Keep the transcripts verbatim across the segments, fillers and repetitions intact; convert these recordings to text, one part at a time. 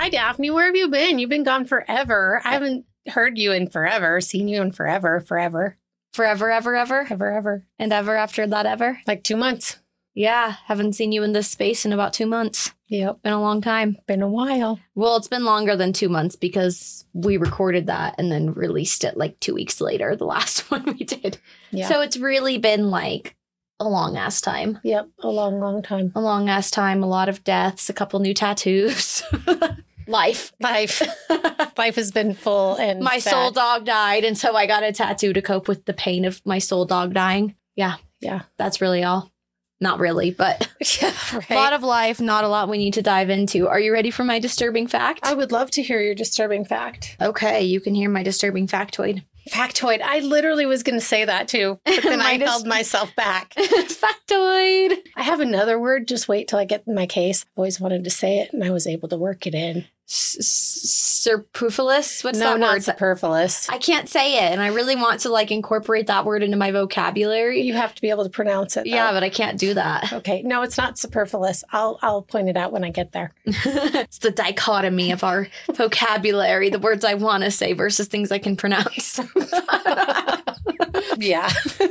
Hi, Daphne. Where have you been? You've been gone forever. I haven't heard you in forever, seen you in forever, forever. Forever, ever, ever? Ever, ever. And ever after that ever? Like two months. Yeah, haven't seen you in this space in about two months. Yep. Been a long time. Been a while. Well, it's been longer than two months because we recorded that and then released it like two weeks later, the last one we did. Yeah. So it's really been like a long ass time. Yep. A long, long time. A long ass time. A lot of deaths, a couple new tattoos. Life. Life. Life has been full and my sad. soul dog died, and so I got a tattoo to cope with the pain of my soul dog dying. Yeah. Yeah. That's really all. Not really, but Yeah, right. a lot of life, not a lot we need to dive into. Are you ready for my disturbing fact? I would love to hear your disturbing fact. Okay, you can hear my disturbing factoid. Factoid. I literally was going to say that too, but then I My dis- held myself back. Factoid. I have another word. Just wait till I get my case. I've always wanted to say it, and I was able to work it in. Superfluous? What's no, that not word? superfluous. I can't say it, and I really want to like incorporate that word into my vocabulary. You have to be able to pronounce it. Yeah, though. but I can't do that. Okay. No, it's not superfluous. I'll I'll point it out when I get there. It's the dichotomy of our vocabulary, the words I want to say versus things I can pronounce. Yeah.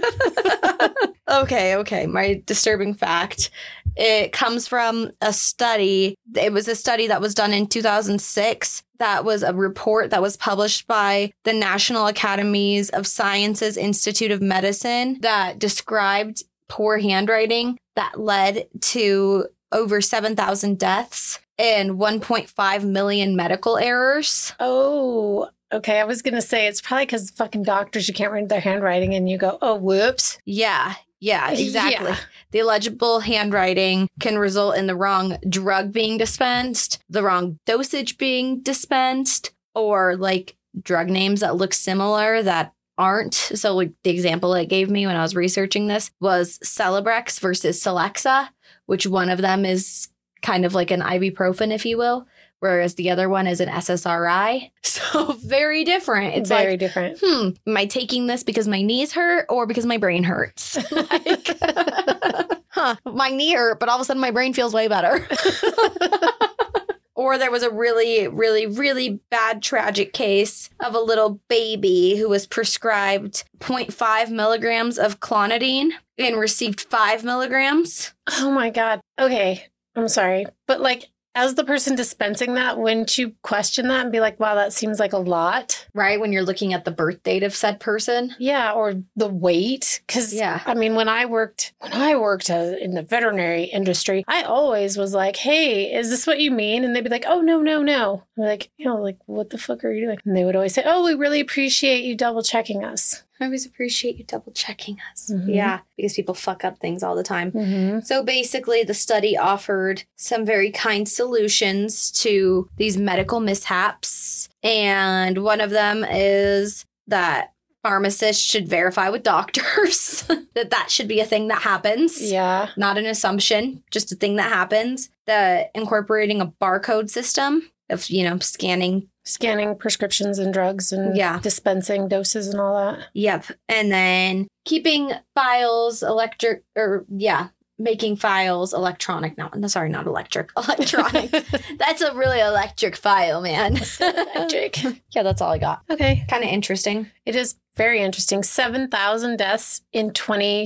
Okay, okay. My disturbing fact. It comes from a study. It was a study that was done in two thousand six. That was a report that was published by the National Academies of Sciences Institute of Medicine that described poor handwriting that led to over seven thousand deaths and one point five million medical errors. Oh, okay. I was going to say it's probably because fucking doctors, you can't read their handwriting and you go, oh, whoops. Yeah, yeah, exactly. Yeah. The illegible handwriting can result in the wrong drug being dispensed, the wrong dosage being dispensed, or like drug names that look similar that aren't. So like the example it gave me when I was researching this was Celebrex versus Celexa, which one of them is kind of like an ibuprofen, if you will, whereas the other one is an S S R I. So very different. It's Very like, different. hmm, am I taking this because my knees hurt or because my brain hurts? Like, huh, my knee hurt, but all of a sudden my brain feels way better. Or there was a really, really, really bad tragic case of a little baby who was prescribed zero point five milligrams of clonidine and received five milligrams. Oh my God. Okay. I'm sorry. But like, as the person dispensing that, wouldn't you question that and be like, wow, that seems like a lot? Right? When you're looking at the birth date of said person. Yeah. Or the weight. Because, Yeah. I mean, when I worked, when I worked uh, in the veterinary industry, I always was like, hey, is this what you mean? And they'd be like, oh, no, no, no. I'm like, you know, like, what the fuck are you doing? And they would always say, oh, we really appreciate you double checking us. I always appreciate you double checking us. Mhm. Yeah, because people fuck up things all the time. Mm-hmm. So basically, the study offered some very kind solutions to these medical mishaps. And one of them is that pharmacists should verify with doctors that that should be a thing that happens. Yeah. Not an assumption, just a thing that happens. That incorporating a barcode system of, you know, scanning. Scanning prescriptions and drugs and Yeah. dispensing doses and all that. Yep. And then keeping files electric or yeah, making files electronic. No, no, sorry, not electric. Electronic. That's a really electric file, man. Electric. Yeah, that's all I got. Okay. Kind of interesting. It is very interesting. seven thousand deaths in twenty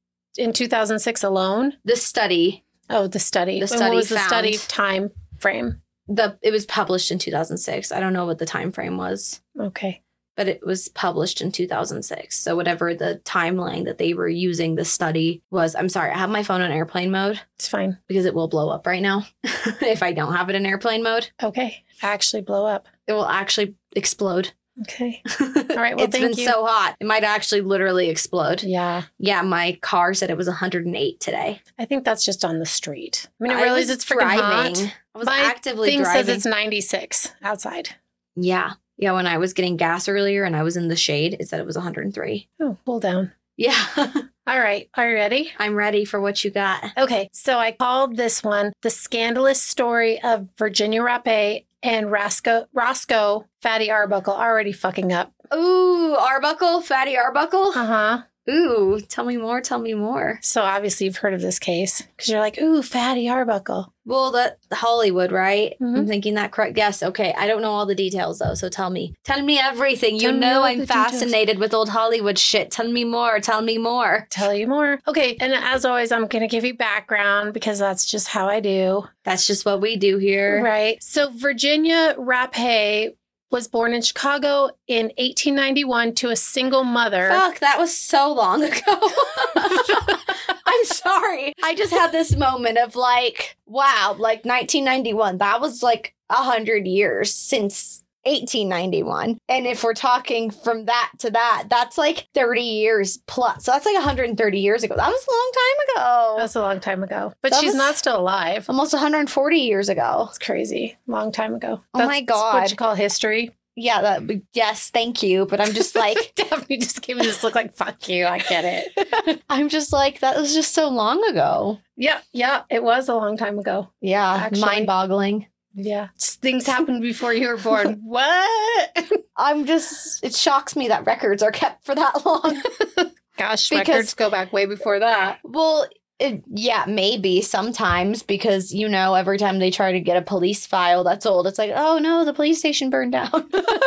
in two thousand six alone. The study, Oh, the study. The And study what was the found- study time frame? the it was published in two thousand six. I don't know what the time frame was, Okay. but it was published in two thousand six. So whatever the timeline that they were using the study was. I'm sorry, I have my phone on airplane mode It's fine. because it will blow up right now if I don't have it in airplane mode. Okay. Actually blow up. It will actually explode. Okay. All right. Well, It's thank been you. so hot. It might actually literally explode. Yeah. Yeah, my car said it was one hundred eight today. I think that's just on the street. I mean, I I realize was it's freaking hot. I was My actively thing driving. says it's ninety-six outside. yeah. Yeah, when I was getting gas earlier and I was in the shade, it said it was one hundred three. Oh, cool down. Yeah. All right. Are you ready? I'm ready for what you got. Okay. So I called this one The Scandalous Story of Virginia Rapé and Roscoe, Roscoe Fatty Arbuckle. Already fucking up. Ooh, Arbuckle, Fatty Arbuckle. Uh huh. Ooh, tell me more, tell me more. So obviously you've heard of this case because you're like, ooh, Fatty Arbuckle. Well, that Hollywood, right? Mhm. I'm thinking that correct. Yes, okay. I don't know all the details, though, so tell me. Tell me everything. Tell you me know all I'm the details. fascinated with old Hollywood shit. Tell me more, tell me more. Tell you more. Okay, and as always, I'm going to give you background because that's just how I do. That's just what we do here. Right. So Virginia Rapay was born in Chicago in eighteen ninety-one to a single mother. Fuck, that was so long ago. I'm sorry. I just had this moment of like, wow, like nineteen ninety-one. That was like a hundred years since eighteen ninety-one. And if we're talking from that to that, that's like thirty years plus. So that's like one hundred thirty years ago. That was a long time ago. That's a long time ago. But That she's was- not still alive. Almost one hundred forty years ago. It's crazy. Long time ago. Oh That's, my That's God. what you call history. Yeah, that yes, thank you. But I'm just like, Daphne just gave me this look like, fuck you. I get it. I'm just like, that was just so long ago. Yeah, yeah. It was a long time ago. Yeah, Actually- mind boggling. Yeah. Things happened before you were born. What? I'm just, it shocks me that records are kept for that long. Gosh, Because- records go back way before that. Well, it, yeah, maybe sometimes because, you know, every time they try to get a police file that's old, it's like, oh no, the police station burned down.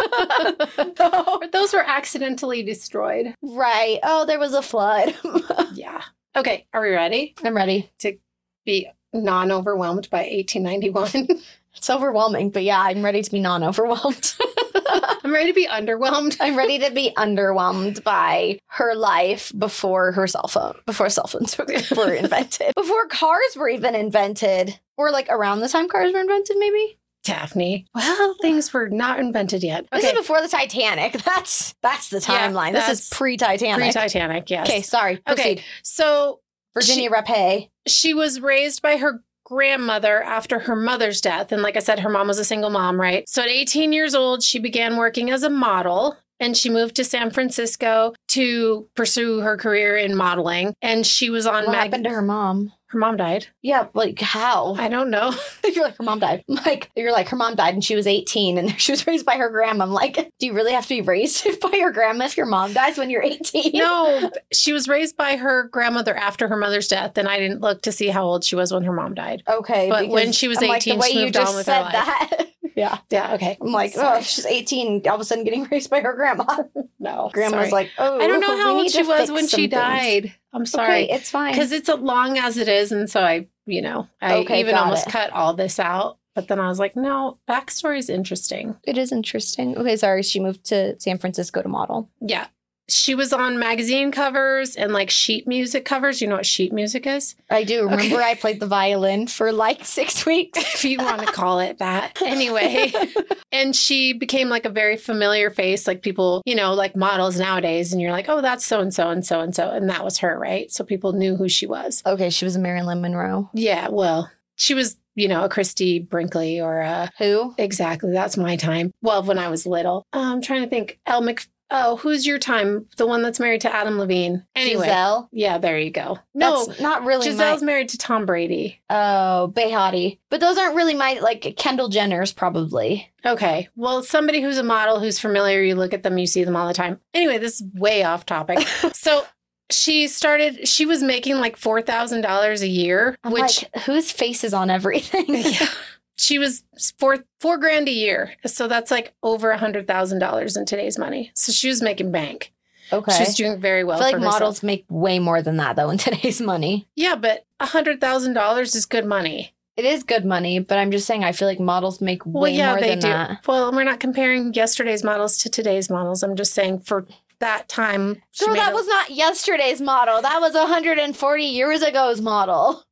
Or those were accidentally destroyed. Right. Oh, there was a flood. Yeah. Okay. Are we ready I'm ready. to be non-overwhelmed by eighteen ninety-one? It's overwhelming, but yeah, I'm ready to be non-overwhelmed. I'm ready to be underwhelmed. I'm ready to be underwhelmed by her life before her cell phone, before cell phones were were invented, before cars were even invented, or like around the time cars were invented, maybe. Daphne. Well, things were not invented yet. This Okay. is before the Titanic. That's that's the Yeah, timeline. this is that's pre-Titanic. Pre-Titanic, yes. Okay, sorry. Proceed. Okay. So Virginia Rapay. she was raised by her grandmother after her mother's death. And like I said, her mom was a single mom, right? So at eighteen years old, she began working as a model and she moved to San Francisco to pursue her career in modeling. And she was on What Mag- happened to her mom? Her mom died. Yeah, like how? I don't know. You're like, her mom died. I'm like, you're like, her mom died and she was eighteen and she was raised by her grandma. I'm like, do you really have to be raised by your grandma if your mom dies when you're eighteen? No, she was raised by her grandmother after her mother's death. And I didn't look to see how old she was when her mom died. Okay. But when because she was I'm like, eighteen, the way she you moved on just with her said life. that. Yeah. Yeah, okay. I'm like, Sorry. oh, she's eighteen, all of a sudden getting raised by her grandma. No. Grandma's sorry. like, oh, I don't know we how need old she to was fix when some she things. died. I'm sorry. Okay, it's fine. Because it's as long as it is. And so I, you know, I Okay, even got almost it. cut all this out. But then I was like, no, backstory is interesting. It is interesting. Okay, sorry. She moved to San Francisco to model. Yeah. She was on magazine covers and like sheet music covers. You know what sheet music is? I do. Remember, Okay. I played the violin for like six weeks. If you want to call it that. Anyway. And she became like a very familiar face, like people, you know, like models nowadays. And you're like, oh, that's so and so and so and so. And that was her, right? So people knew who she was. Okay, she was a Marilyn Monroe. Yeah, well, she was, you know, a Christy Brinkley or a. Who? Exactly. That's my time. Well, when I was little. Uh, I'm trying to think. Elle Mc. Oh, who's your time? The one that's married to Adam Levine. Anyway. Giselle. Yeah, there you go. No, That's not really Giselle's my... married to Tom Brady. Oh, Behati. But those aren't really my, like, Kendall Jenner's probably. Okay. Well, somebody who's a model who's familiar, you look at them, you see them all the time. Anyway, this is way off topic. So she started, she was making like four thousand dollars a year, I'm which like, whose face is on everything? yeah, she was four, four grand a year. So that's like over a hundred thousand dollars in today's money. So she was making bank. Okay. She was doing very well I feel for like herself. models make way more than that, though, in today's money. Yeah, but a hundred thousand dollars is good money. It is good money, but I'm just saying I feel like models make Well, way yeah, more they than do. that. Well, we're not comparing yesterday's models to today's models. I'm just saying for that time, she Girl, made that a- was not yesterday's model. That was one hundred forty years ago's model.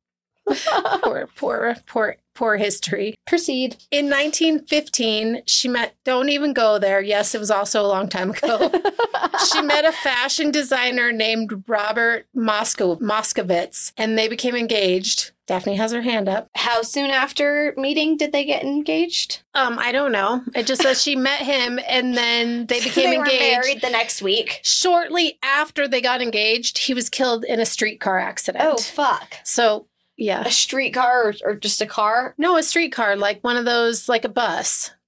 poor, poor, poor, poor history. Proceed. In nineteen fifteen, she met, don't even go there. Yes, it was also a long time ago. She met a fashion designer named Robert Moscow, Moskowitz, and they became engaged. Daphne has her hand up. How soon after meeting did they get engaged? Um, I don't know. It just says she met him and then they became they were engaged. married the next week. Shortly after they got engaged, he was killed in a streetcar accident. Oh, fuck. So, yeah. A streetcar or, or just a car? No, a streetcar, like one of those, like a bus.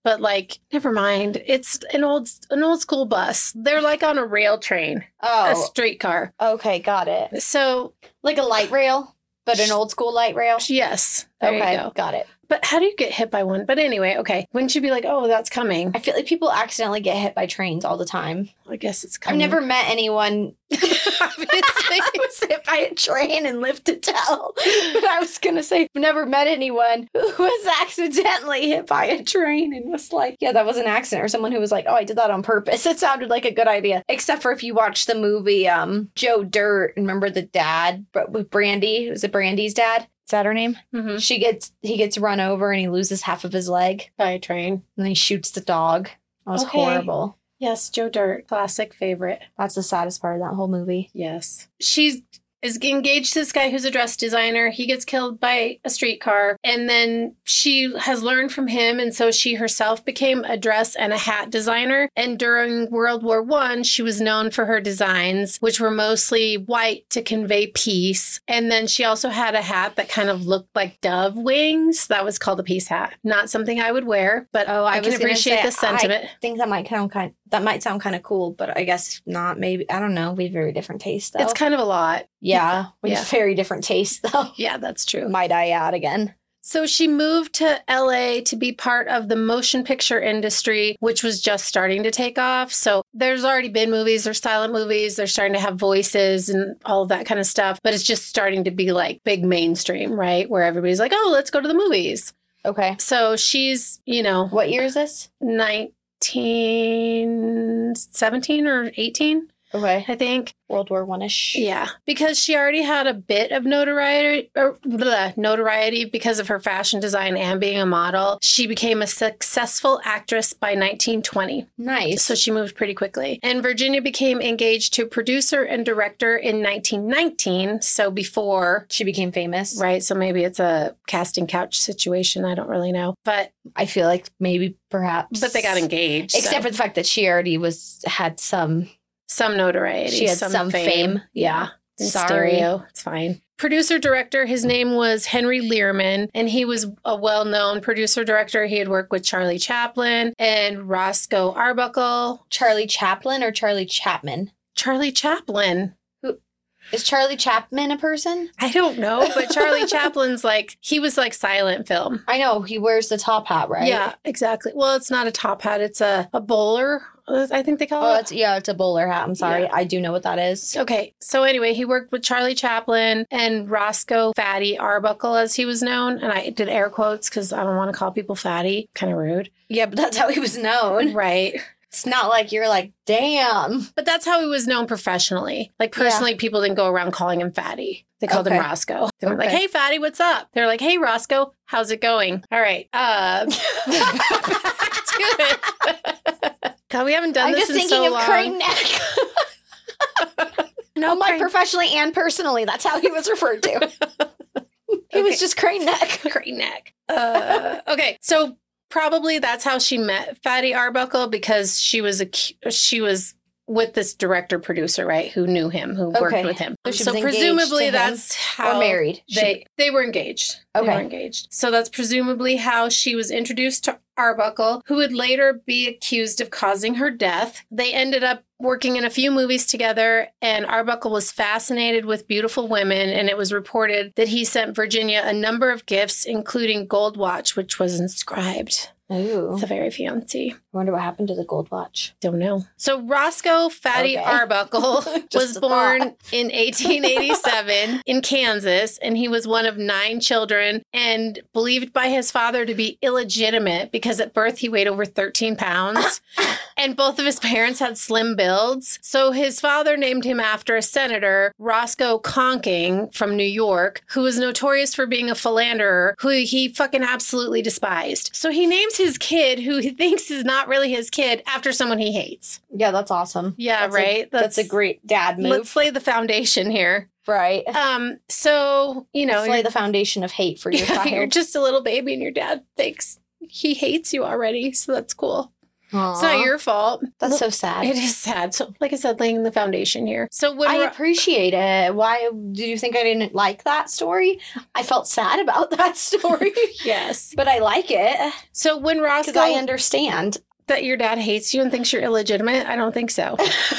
but like, never mind. It's an old an old school bus. They're like on a rail train, a Oh, streetcar. okay, got it. So Like a light rail, but an old school light rail. yes, there Okay, you go. got it. But how do you get hit by one? But anyway, okay. Wouldn't you be like, oh, that's coming? I feel like people accidentally get hit by trains all the time. I guess it's I've coming. never met anyone Obviously. who was hit by a train and lived to tell. But I was going to say, I've never met anyone who was accidentally hit by a train and was like, yeah, that was an accident. Or someone who was like, oh, I did that on purpose. It sounded like a good idea. Except for if you watch the movie um, Joe Dirt, remember the dad but with Brandy? Was it Brandy's dad? Is that her name? Mhm. She gets, he gets run over and he loses half of his leg. By a train. And then he shoots the dog. That was Okay. horrible. Yes, Joe Dirt, classic favorite. That's the saddest part of that whole movie. Yes. She's is engaged to this guy who's a dress designer. He gets killed by a streetcar. And then she has learned from him. And so she herself became a dress and a hat designer. And during World War One, she was known for her designs, which were mostly white to convey peace. And then she also had a hat that kind of looked like dove wings. That was called a peace hat. Not something I would wear, but Oh, I I, can was gonna appreciate say, the sentiment. I think that might sound kind. That might sound kind of cool, but I guess not. Maybe I don't know. We have very different tastes, though. It's kind of a lot. yeah, we Yeah. have very different tastes, though. Yeah, that's true. Might I add again? So she moved to L A to be part of the motion picture industry, which was just starting to take off. So there's already been movies, there's silent movies, they're starting to have voices and all of that kind of stuff. But it's just starting to be like big mainstream, right? Where everybody's like, oh, let's go to the movies. Okay. So she's, you know, What year is this? nineteen seventeen or eighteen, Okay. I think. World War One ish. Yeah, because she already had a bit of notoriety, or bleh, notoriety because of her fashion design and being a model. She became a successful actress by nineteen twenty. Nice. So she moved pretty quickly. And Virginia became engaged to producer and director in nineteen nineteen. So before, she became famous. right? So maybe it's a casting couch situation. I don't really know. But I feel like maybe perhaps. but they got engaged. Except so for the fact that she already was had some. some notoriety. She had some fame. Yeah. In Sorry. stereo. It's fine. Producer director, his name was Henry Learman, and he was a well-known producer director. He had worked with Charlie Chaplin and Roscoe Arbuckle. Charlie Chaplin or Charlie Chapman? Charlie Chaplin. Is Charlie Chapman a person? I don't know, but Charlie Chaplin's like, he was like silent film. I know. He wears the top hat, right? Yeah, exactly. Well, it's not a top hat. It's a, a bowler, I think they call Oh, it. it's, yeah, it's a bowler hat. I'm sorry. Yeah. I do know what that is. Okay, so anyway, he worked with Charlie Chaplin and Roscoe Fatty Arbuckle, as he was known. And I did air quotes because I don't want to call people fatty. Kind of rude. Yeah, but that's how he was known. Right. It's not like you're like, damn. But that's how he was known professionally. Like, personally, people didn't go around calling him Fatty. They called Okay. him Roscoe. They were like, Okay. hey, Fatty, what's up? They're like, hey, Roscoe, how's it going? All right. Uh, back to it. God, we haven't done I'm this just in thinking so of long. Crane Neck. No, I'm like Crane- professionally and personally. That's how he was referred to. He was Okay. just Crane Neck. Crane Neck. Uh, okay, so probably that's how she met Fatty Arbuckle, because she was a she was with this director producer, right, who knew him, who worked Okay. with him. So she So was engaged presumably to him that's how Or married. They they were engaged. They Okay. were engaged. So that's presumably how she was introduced to Arbuckle, who would later be accused of causing her death. They ended up working in a few movies together, and Arbuckle was fascinated with beautiful women, and it was reported that he sent Virginia a number of gifts, including gold watch, which was inscribed. Ooh. It's a very fancy. I wonder what happened to the gold watch. Don't know. So Roscoe Fatty Okay. Arbuckle Just was a born thought. in eighteen eighty-seven in Kansas, and he was one of nine children and believed by his father to be illegitimate because at birth he weighed over thirteen pounds. And both of his parents had slim builds. So his father named him after a senator, Roscoe Conkling from New York, who was notorious for being a philanderer who he fucking absolutely despised. So he names his kid, who he thinks is not really his kid, after someone he hates. Yeah, that's awesome. Yeah, That's a- right? That's, a great dad move. Let's lay the foundation here. right. Um, so, you know, Let's lay you're, the foundation of hate for your you're child. just a little baby and your dad thinks he hates you already. So that's cool. It's not your fault. That's Well, so sad. It is sad. So, like I said, laying the foundation here. So when I Ro- appreciate it. Why do you think I didn't like that story? I felt sad about that story. yes. But I like it So when Roscoe because I understand. that your dad hates you and thinks you're illegitimate, I don't think so.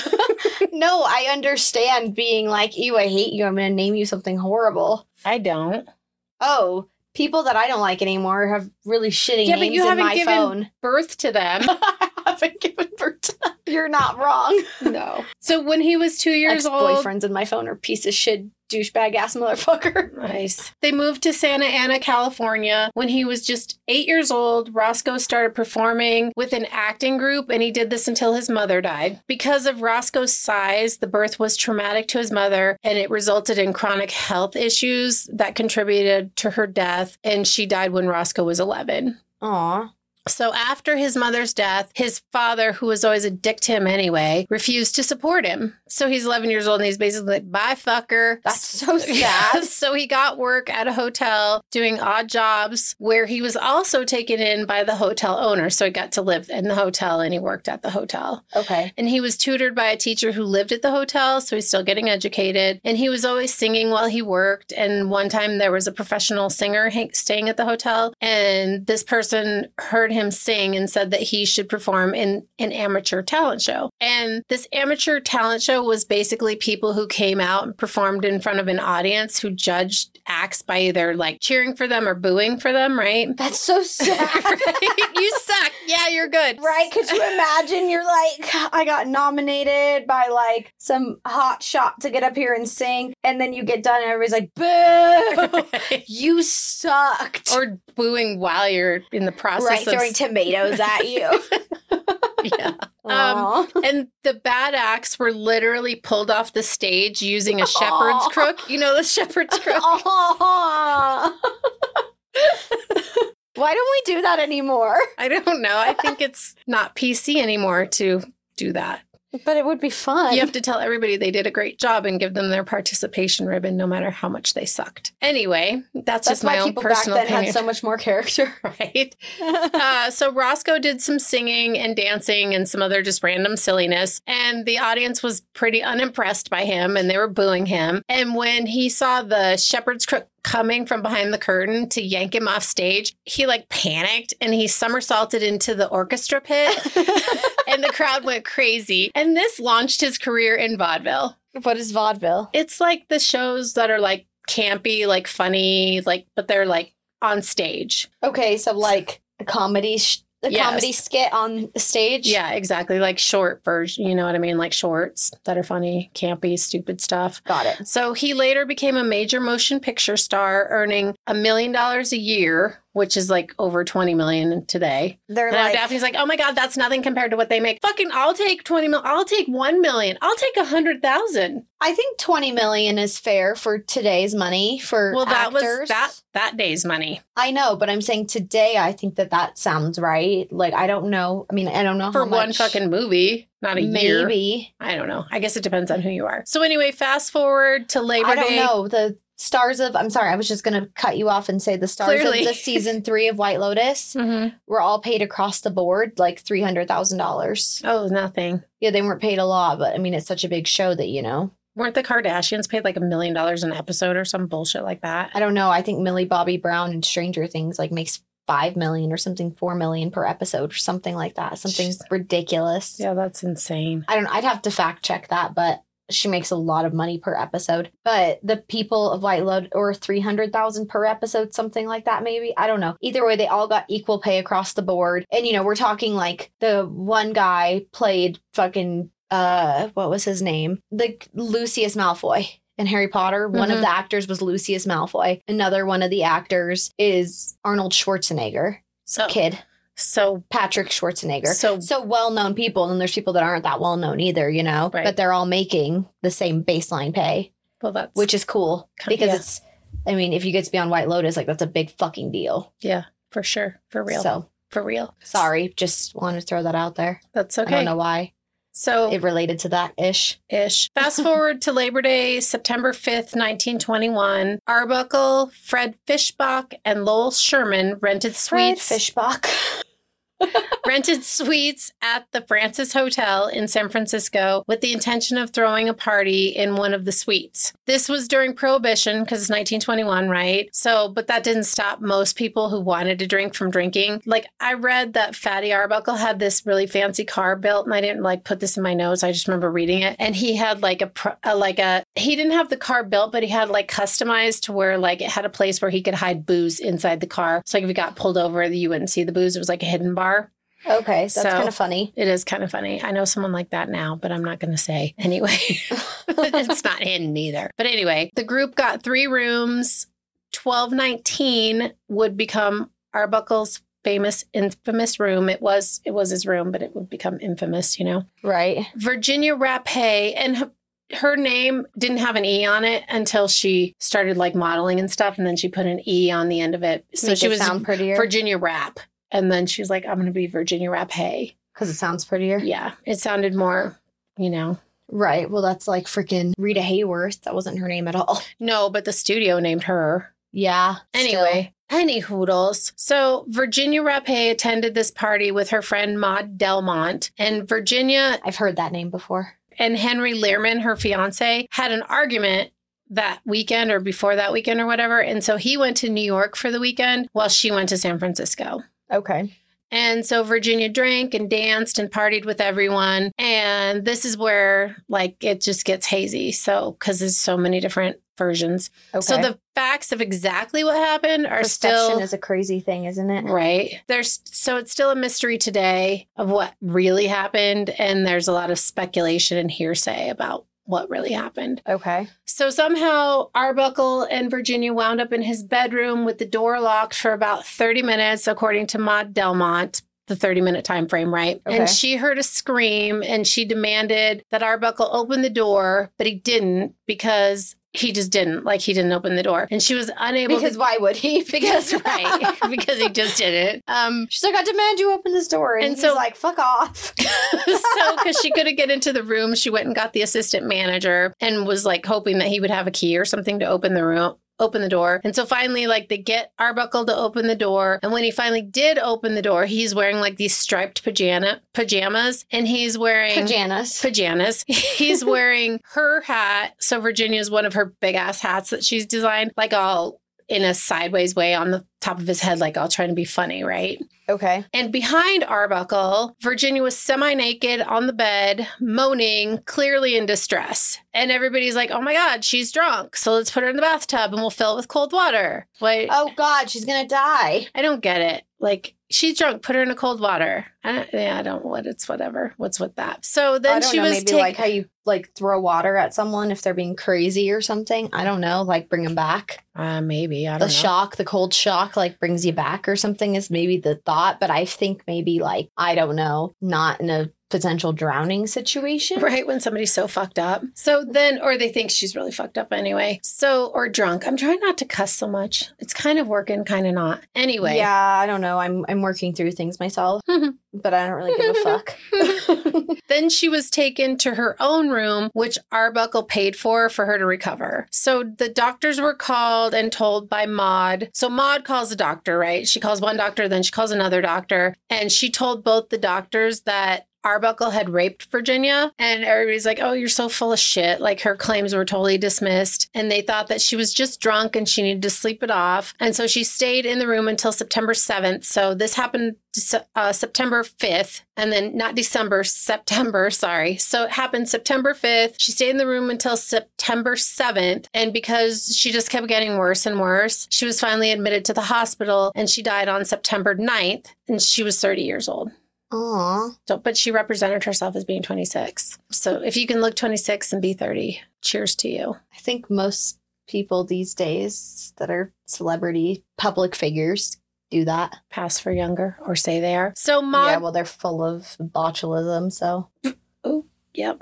No, I understand being like, ew, I hate you. I'm going to name you something horrible. I don't. Oh, people that I don't like anymore have really shitty Yeah, but names you in haven't my given phone. birth to them. I haven't given birth to them. You're not wrong. No. So when he was two years old, Ex-boyfriends in my phone are piece of shit, douchebag ass motherfucker. nice. They moved to Santa Ana, California. When he was just eight years old, Roscoe started performing with an acting group, and he did this until his mother died. Because of Roscoe's size, the birth was traumatic to his mother, and it resulted in chronic health issues that contributed to her death, and she died when Roscoe was eleven. Aw. So after his mother's death, his father, who was always a dick to him anyway, refused to support him. So he's eleven years old and he's basically like, bye, fucker. That's so sad. So he got work at a hotel doing odd jobs where he was also taken in by the hotel owner. So he got to live in the hotel and he worked at the hotel. Okay. And he was tutored by a teacher who lived at the hotel. So he's still getting educated. And he was always singing while he worked. And one time there was a professional singer ha- staying at the hotel. And this person heard him sing and said that he should perform in an amateur talent show. And this amateur talent show was basically people who came out and performed in front of an audience who judged acts by either like cheering for them or booing for them, right? That's so sad. Right? You suck. Yeah, you're good. Right? Could you imagine you're like, I got nominated by like some hot shot to get up here and sing, and then you get done and everybody's like, boo, Right. you sucked. Or booing while you're in the process right, of throwing tomatoes at you. yeah. Um, Aw. and the bad acts were literally pulled off the stage using a shepherd's Aw. crook. You know the shepherd's crook? Aw. Why don't we do that anymore? I don't know. I think it's not P C anymore to do that. But it would be fun. You have to tell everybody they did a great job and give them their participation ribbon no matter how much they sucked. Anyway, that's, That's just my why own people personal back then opinion. had so much more character. Right. Uh, so Roscoe did some singing and dancing and some other just random silliness. And the audience was pretty unimpressed by him and they were booing him. And when he saw the shepherd's crook coming from behind the curtain to yank him off stage, he like panicked and he somersaulted into the orchestra pit and the crowd went crazy. And this launched his career in vaudeville. What is vaudeville? It's like the shows that are like campy, like funny, like, but they're like on stage. Okay, so like a comedy, sh- a Yes. comedy skit on the stage. Yeah, exactly. Like short version, you know what I mean? Like shorts that are funny, campy, stupid stuff. Got it. So he later became a major motion picture star, earning a million dollars a year, which is like over twenty million today. They're And like, Daphne's like, oh my God, that's nothing compared to what they make. Fucking, I'll take twenty mil. I'll take one million. I'll take a hundred thousand. I think twenty million is fair for today's money for Well, that actors. was that that day's money I know, but I'm saying today, I think that that sounds right. Like, I don't know. I mean, I don't know for how one much. fucking movie, not a year. Maybe. I don't know. I guess it depends on who you are. So anyway, fast forward to Labor I don't Day. know. The stars of, I'm sorry, I was just going to cut you off and say the stars Clearly. of the season three of White Lotus Mhm. were all paid across the board, like three hundred thousand dollars. Oh, nothing. Yeah, they weren't paid a lot, but I mean, it's such a big show that, you know. Weren't the Kardashians paid like a million dollars an episode or some bullshit like that? I don't know. I think Millie Bobby Brown in Stranger Things like makes five million or something, four million per episode or something like that. Something Jeez. ridiculous. Yeah, that's insane. I don't know. I'd have to fact check that, but she makes a lot of money per episode. But the people of White Lotus, or three hundred thousand per episode, something like that, maybe. I don't know. Either way, they all got equal pay across the board. And, you know, we're talking like the one guy played fucking, uh, what was his name? The Lucius Malfoy in Harry Potter. One of Mhm. the actors was Lucius Malfoy. Another one of the actors is Arnold Schwarzenegger. So, Kid. so, Patrick Schwarzenegger. so, So well-known people, and then there's people that aren't that well-known either, you know, Right. but they're all making the same baseline pay, well, that's which is cool Kind- because yeah. it's, I mean, if you get to be on White Lotus, like that's a big fucking deal. yeah, for sure, for real, So for real. sorry, just wanted to throw that out there. That's I okay. don't know why So it related to that ish. ish. Fast forward to Labor Day, September fifth, nineteen twenty-one. Arbuckle, Fred Fishbach, and Lowell Sherman rented Fred suites. Fishbach. rented suites at the Francis Hotel in San Francisco with the intention of throwing a party in one of the suites. This was during Prohibition because it's nineteen twenty-one, right? So, but that didn't stop most people who wanted to drink from drinking. Like, I read that Fatty Arbuckle had this really fancy car built, and I didn't like put this in my notes. I just remember reading it. And he had like a, a like a, he didn't have the car built, but he had like customized to where like it had a place where he could hide booze inside the car. So like if you got pulled over, you wouldn't see the booze. It was like a hidden bar. Okay, that's so, kind of funny. It is kind of funny. I know someone like that now, but I'm not going to say. Anyway, it's not hidden either. But anyway, the group got three rooms. twelve nineteen would become Arbuckle's famous, infamous room. It was it was his room, but it would become infamous, you know? Right. Virginia Rapay, and her, her name didn't have an E on it until she started like modeling and stuff, and then she put an E on the end of it. So Make she it was sound prettier. Virginia Rap. And then she's like, I'm going to be Virginia Rapay. Because it sounds prettier. Yeah. It sounded more, you know. Right. Well, that's like freaking Rita Hayworth. That wasn't her name at all. No, but the studio named her. Yeah. Anyway, still. Any hoodles. So Virginia Rapay attended this party with her friend Maud Delmont. And Virginia. I've heard that name before. And Henry Lehrman, her fiance, had an argument that weekend or before that weekend or whatever. And so he went to New York for the weekend while she went to San Francisco. Okay. And so Virginia drank and danced and partied with everyone. And this is where, like, it just gets hazy. So, because there's so many different versions. Okay. So the facts of exactly what happened are Perception still... is a crazy thing, isn't it? Right. There's So it's still a mystery today of what really happened. And there's a lot of speculation and hearsay about what really happened. Okay. So somehow Arbuckle and Virginia wound up in his bedroom with the door locked for about thirty minutes, according to Maud Delmont, the thirty minute time frame, right? Okay. And she heard a scream and she demanded that Arbuckle open the door, but he didn't because he just didn't. Like, he didn't open the door. And she was unable because to... why would he? Because, right. Because he just didn't. Um, She's like, I demand you open this door. And, and he's so, like, fuck off. So, because she couldn't get into the room, she went and got the assistant manager and was like hoping that he would have a key or something to open the room. Open the door. And so finally, like, they get Arbuckle to open the door. And when he finally did open the door, he's wearing like these striped pajama pajamas. And he's wearing pajamas. Pajamas. He's wearing her hat. So Virginia's one of her big ass hats that she's designed, like all in a sideways way on the top of his head, like all trying to be funny, right? Okay. And behind Arbuckle, Virginia was semi-naked on the bed, moaning, clearly in distress. And everybody's like, oh my God, she's drunk. So let's put her in the bathtub and we'll fill it with cold water. Wait. Oh God, she's going to die. I don't get it. Like, she's drunk, put her in a cold water. I don't, yeah, I don't, what, it's whatever. What's with that? So then I don't she know, was maybe take- like how you like throw water at someone if they're being crazy or something. I don't know, like bring them back. Uh, maybe, I don't the know. shock, the cold shock, like brings you back or something is maybe the thought. But I think maybe like, I don't know, not in a potential drowning situation. Right, when somebody's so fucked up. So then, or they think she's really fucked up anyway. So, or drunk. I'm trying not to cuss so much. It's kind of working, kind of not. Anyway. Yeah, I don't know. I'm I'm working through things myself, but I don't really give a fuck. Then she was taken to her own room, which Arbuckle paid for for her to recover. So the doctors were called and told by Maud. So Maud calls a doctor, right? She calls one doctor, then she calls another doctor. And she told both the doctors that Arbuckle had raped Virginia, and everybody's like, oh, you're so full of shit. Like, her claims were totally dismissed, and they thought that she was just drunk and she needed to sleep it off. And so she stayed in the room until September seventh. So this happened uh, September fifth, and then not December, September, sorry. So it happened September fifth. She stayed in the room until September seventh. And because she just kept getting worse and worse, she was finally admitted to the hospital, and she died on September ninth, and she was thirty years old. Aw. So, but she represented herself as being twenty-six. So if you can look twenty-six and be thirty, cheers to you. I think most people these days that are celebrity public figures do that. Pass for younger or say they are. So Maud... Yeah, well, they're full of botulism, so... Oh, yep.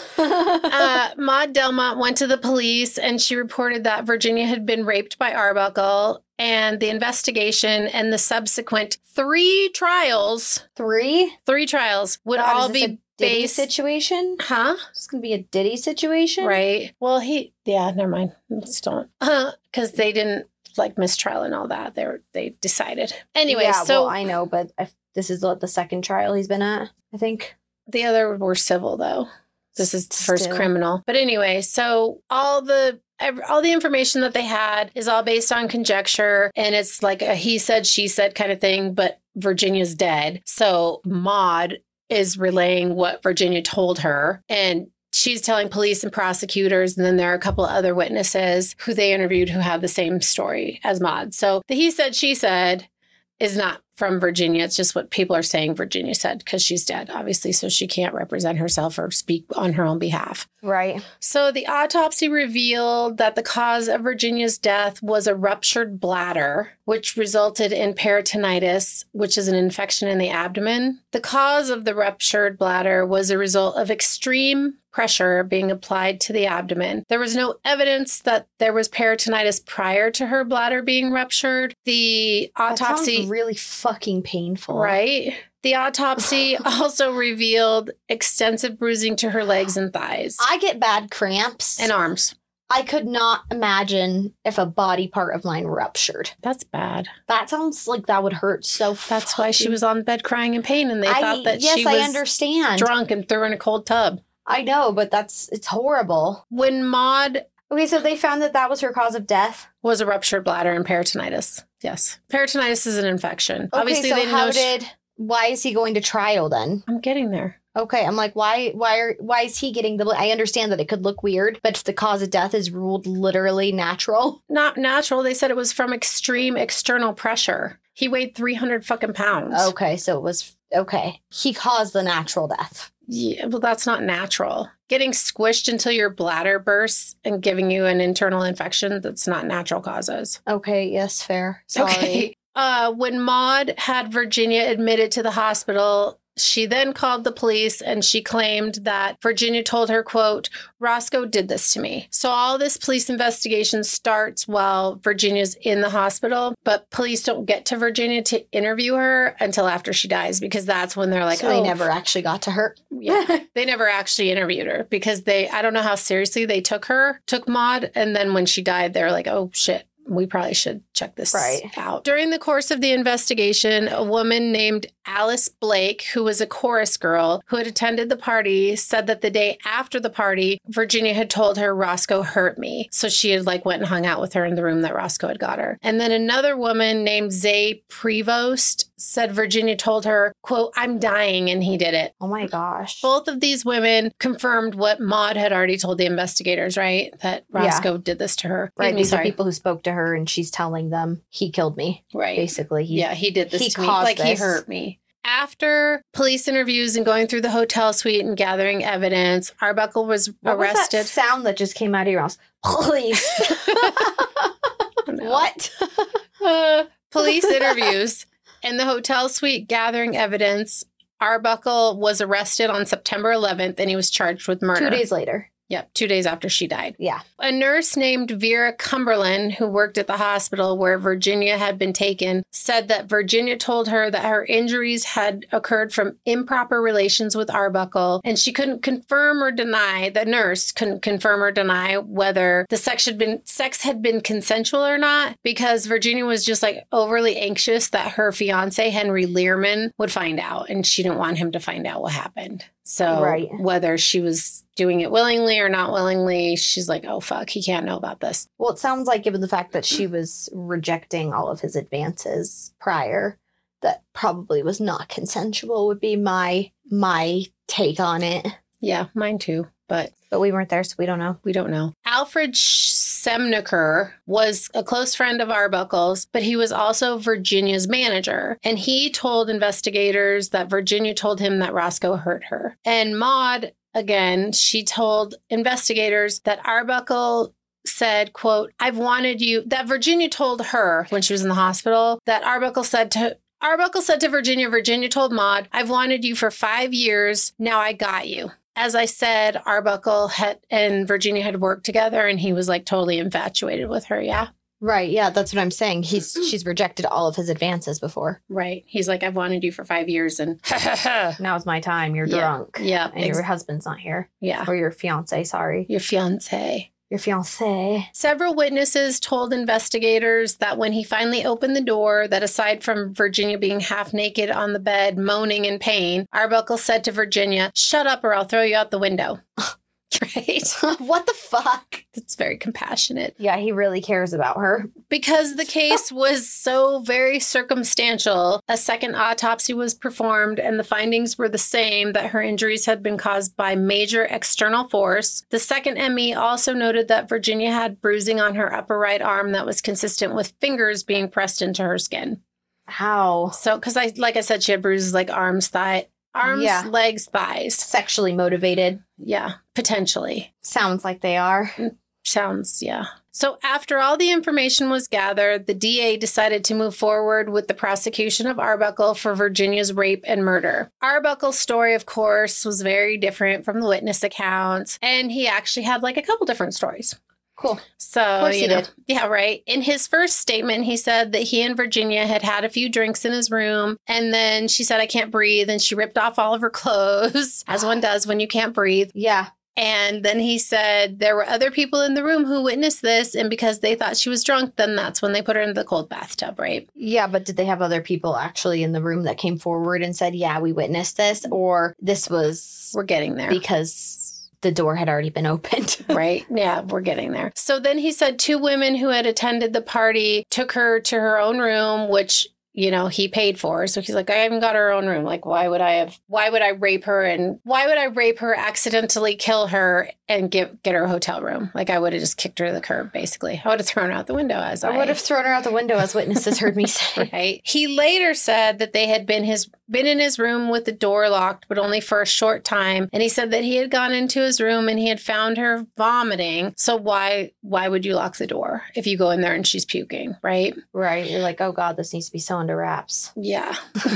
uh, Maud Delmont went to the police and she reported that Virginia had been raped by Arbuckle, and the investigation and the subsequent three trials, Three? three trials would God, all is this be a Diddy based... situation? Huh? It's going to be a Diddy situation? Right. Well, he... Yeah, never mind. Just don't. Because they didn't... like mistrial and all that. They were, they decided. Anyway, yeah, so well, I know, but I, this is what the second trial he's been at, I think. the other were civil, though. This is the first Still. criminal. But anyway, so all the ev- all the information that they had is all based on conjecture, and it's like a he said, she said kind of thing, but Virginia's dead. So Maude is relaying what Virginia told her, and she's telling police and prosecutors, and then there are a couple of other witnesses who they interviewed who have the same story as Maude. So the he said, she said is not from Virginia. It's just what people are saying Virginia said because she's dead, obviously, so she can't represent herself or speak on her own behalf. Right. So the autopsy revealed that the cause of Virginia's death was a ruptured bladder, which resulted in peritonitis, which is an infection in the abdomen. The cause of the ruptured bladder was a result of extreme pressure being applied to the abdomen. There was no evidence that there was peritonitis prior to her bladder being ruptured. The autopsy... That sounds really fucking painful. Right? The autopsy also revealed extensive bruising to her legs and thighs. I get bad cramps. And arms. I could not imagine if a body part of mine ruptured. That's bad. That sounds like that would hurt so That's why she fucking- was on bed crying in pain, and they I- thought that yes, she I was understand. drunk and threw her in a cold tub. I know, but that's, it's horrible. When Maude Okay, so they found that that was her cause of death. was a ruptured bladder and peritonitis. Yes. Peritonitis is an infection. Okay, Obviously, so they didn't how know. sh- did, why is he going to trial then? I'm getting there. Okay, I'm like, why, why are, why is he getting the, I understand that it could look weird, but if the cause of death is ruled literally natural. Not natural. They said it was from extreme external pressure. He weighed three hundred fucking pounds. Okay, so it was, okay. He caused the natural death. Yeah, well, that's not natural. Getting squished until your bladder bursts and giving you an internal infection, that's not natural causes. Okay, yes, fair. Sorry. Okay. Uh, when Maude had Virginia admitted to the hospital, she then called the police and she claimed that Virginia told her, quote, Roscoe did this to me. So all this police investigation starts while Virginia's in the hospital, but police don't get to Virginia to interview her until after she dies, because that's when they're like, So oh, they never actually got to her. yeah. They never actually interviewed her because they, I don't know how seriously they took her, took Maude. And then when she died, they're like, oh shit, we probably should check this Right. out. During the course of the investigation, a woman named Alice Blake, who was a chorus girl who had attended the party, said that the day after the party, Virginia had told her Roscoe hurt me. So she had like went and hung out with her in the room that Roscoe had got her. And then another woman named Zay Prevost said Virginia told her, quote, I'm dying and he did it. Oh my gosh. Both of these women confirmed what Maude had already told the investigators, right? That Yeah. Roscoe did this to her. Right, Excuse me, these are sorry. people who spoke to her and she's telling them he killed me. Right. Basically, he, yeah, he did this he to me. caused Like he this. hurt me. After police interviews and going through the hotel suite and gathering evidence, Arbuckle was What was that arrested. sound that just came out of your mouth? Police. No. What? Uh, police interviews in the hotel suite gathering evidence. Arbuckle was arrested on September eleventh and he was charged with murder. Two days later. Yep, two days after she died. Yeah. A nurse named Vera Cumberland, who worked at the hospital where Virginia had been taken, said that Virginia told her that her injuries had occurred from improper relations with Arbuckle, and she couldn't confirm or deny, the nurse couldn't confirm or deny whether the sex had been sex had been consensual or not, because Virginia was just like overly anxious that her fiance, Henry Learman, would find out, and she didn't want him to find out what happened. So Right. whether she was doing it willingly or not willingly, she's like, oh, fuck, he can't know about this. Well, it sounds like, given the fact that she was rejecting all of his advances prior, that probably was not consensual, would be my my take on it. Yeah, mine too. But But we weren't there, so we don't know. we don't know. Alfred Semneker was a close friend of Arbuckle's, but he was also Virginia's manager. And he told investigators that Virginia told him that Roscoe hurt her. And Maude, again, she told investigators that Arbuckle said, quote, I've wanted you, that Virginia told her when she was in the hospital, that Arbuckle said to Arbuckle said to Virginia, Virginia told Maude, I've wanted you for five years. Now I got you. As I said, Arbuckle had, and Virginia had worked together and he was like totally infatuated with her. Yeah. Right, yeah, that's what I'm saying. He's she's rejected all of his advances before. Right. He's like, I've wanted you for five years and Now's my time. You're Yeah. drunk. Yeah. And ex- your husband's not here. yeah. Or your fiance, sorry. Your fiance. your fiancé. Several witnesses told investigators that when he finally opened the door, that aside from Virginia being half naked on the bed, moaning in pain, Arbuckle said to Virginia, "Shut up or I'll throw you out the window." Right? What the fuck? That's very compassionate. Yeah, he really cares about her. Because the case was so very circumstantial, a second autopsy was performed and the findings were the same, that her injuries had been caused by major external force. The second M E also noted that Virginia had bruising on her upper right arm that was consistent with fingers being pressed into her skin. How? So, because I, like I said, she had bruises like arms, thigh, arms, Yeah. legs, thighs. Sexually motivated. Yeah, potentially. Sounds like they are. Sounds, yeah. So after all the information was gathered, the D A decided to move forward with the prosecution of Arbuckle for Virginia's rape and murder. Arbuckle's story, of course, was very different from the witness accounts, and he actually had like a couple different stories. Cool. So, Of course you he know, did. yeah, right. In his first statement, he said that he and Virginia had had a few drinks in his room, and then she said, "I can't breathe," and she ripped off all of her clothes, as one does when you can't breathe. Yeah. And then he said there were other people in the room who witnessed this, and because they thought she was drunk, then that's when they put her in the cold bathtub, right? Yeah, but did they have other people actually in the room that came forward and said, yeah, we witnessed this? Or this was We're getting there. because the door had already been opened? Right? Yeah, we're getting there. So then he said two women who had attended the party took her to her own room, which, you know, he paid for. So he's like, I haven't got her own room. Like, why would I have, why would I rape her? And why would I rape her, accidentally kill her, and get, get her a hotel room? Like, I would have just kicked her to the curb, basically. I would have thrown her out the window as I, I would have thrown her out the window, as witnesses heard me say. Right. He later said that they had been his been in his room with the door locked, but only for a short time. And he said that he had gone into his room and he had found her vomiting. So why why would you lock the door if you go in there and she's puking, right? Right. You're like, oh God, this needs to be so under wraps. Yeah.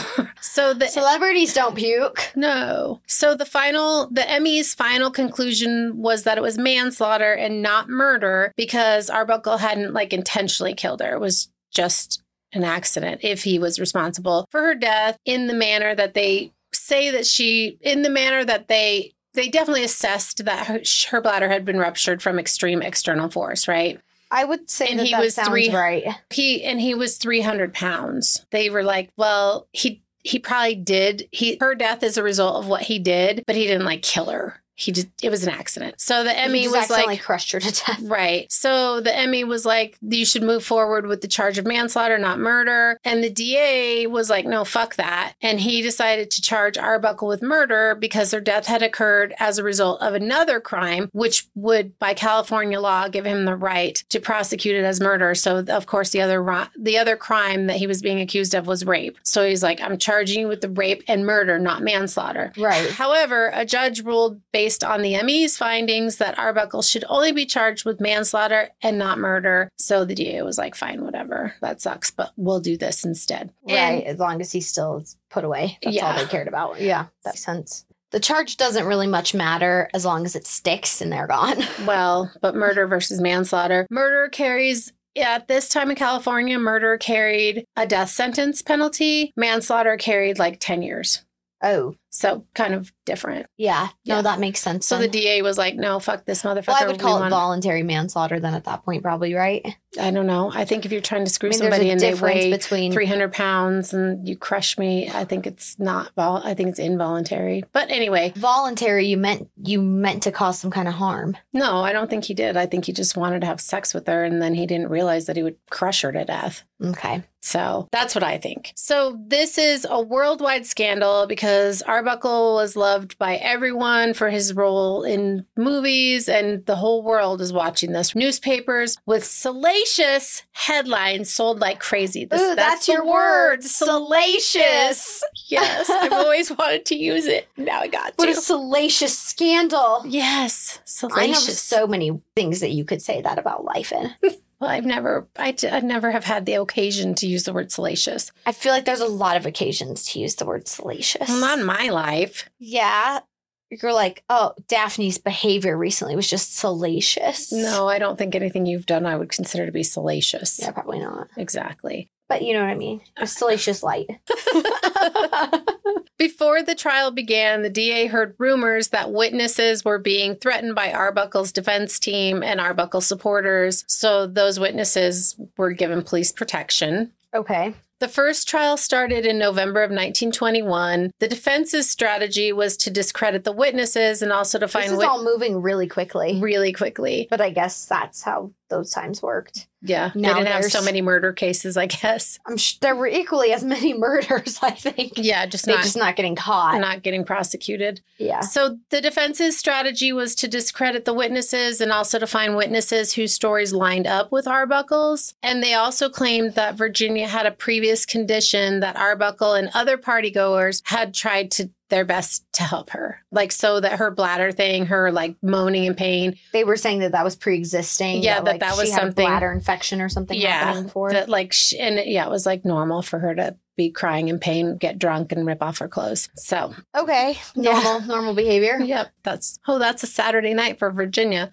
So the Celebrities don't puke. no. So the final, the M E's final conclusion was that it was manslaughter and not murder because Arbuckle hadn't like intentionally killed her. It was just an accident if he was responsible for her death in the manner that they say that she, in the manner that they, they definitely assessed that her, her bladder had been ruptured from extreme external force, right? I would say And that he that was sounds three- right. He, and he was three hundred pounds. They were like, well, he, he probably did. He, her death is a result of what he did, but he didn't like kill her. He just, it was an accident. So the M E He just was accidentally like, crushed her to death. right. So the M E was like, you should move forward with the charge of manslaughter, not murder. And the D A was like, no, fuck that. And he decided to charge Arbuckle with murder because her death had occurred as a result of another crime, which would, by California law, give him the right to prosecute it as murder. So of course, the other ri- the other crime that he was being accused of was rape. So he's like, I'm charging you with the rape and murder, not manslaughter. Right. However, a judge ruled based on the M E's findings that Arbuckle should only be charged with manslaughter and not murder. So the D A was like, fine, whatever. That sucks, but we'll do this instead. Right. And As long as he still is put away. That's all Yeah. they cared about. Yeah. That makes sense. The charge doesn't really much matter as long as it sticks and they're gone. well, but murder versus manslaughter. Murder carries, at this time in California, murder carried a death sentence penalty. Manslaughter carried like ten years. Oh, So kind of different. yeah. No, Yeah. that makes sense. So the then. D A was like, no, fuck this motherfucker. well, I would We call it want- voluntary manslaughter then at that point, probably, right? I don't know. I think if you're trying to screw I mean, somebody and there's a they difference weigh between three hundred pounds and you crush me, I think it's not vol- I think it's involuntary. But anyway, voluntary. You meant you meant to cause some kind of harm. no, I don't think he did. I think he just wanted to have sex with her and then he didn't realize that he would crush her to death. Okay. So that's what I think. So this is a worldwide scandal because Arbuckle was loved by everyone for his role in movies, and the whole world is watching this. Newspapers with salacious headlines sold like crazy. This, Ooh, that's your the word, salacious. Yes, I've always wanted to use it. Now I got What to. a salacious scandal. Yes, I salacious. know so many things that you could say that about life in. Well, I've never, I, d- I never have had the occasion to use the word salacious. I feel like there's a lot of occasions to use the word salacious. Well, not in my life. Yeah. You're like, oh, Daphne's behavior recently was just salacious. No, I don't think anything you've done I would consider to be salacious. Yeah, probably not. Exactly. But you know what I mean. A salacious light. Before the trial began, the D A heard rumors that witnesses were being threatened by Arbuckle's defense team and Arbuckle supporters, so those witnesses were given police protection. Okay. The first trial started in November of nineteen twenty-one. The defense's strategy was to discredit the witnesses and also to find... This is wit- all moving really quickly. really quickly. But I guess that's how those times worked. Yeah, Now they didn't have there's- so many murder cases, I guess. I'm sh- there were equally as many murders, I think. Yeah, just They're not, just not getting caught. not getting prosecuted. Yeah. So the defense's strategy was to discredit the witnesses and also to find witnesses whose stories lined up with Arbuckle's. And they also claimed that Virginia had a previous condition that Arbuckle and other partygoers had tried to their best to help her. Like, so that her bladder thing, her like moaning in pain. They were saying that that was pre-existing. Yeah, that like, that was she had something- a bladder infection or something Yeah, happening before. that like, sh- and yeah, it was like normal for her to be crying in pain, get drunk and rip off her clothes. So, Okay. Yeah. Normal, normal behavior. yep, that's, oh, that's a Saturday night for Virginia.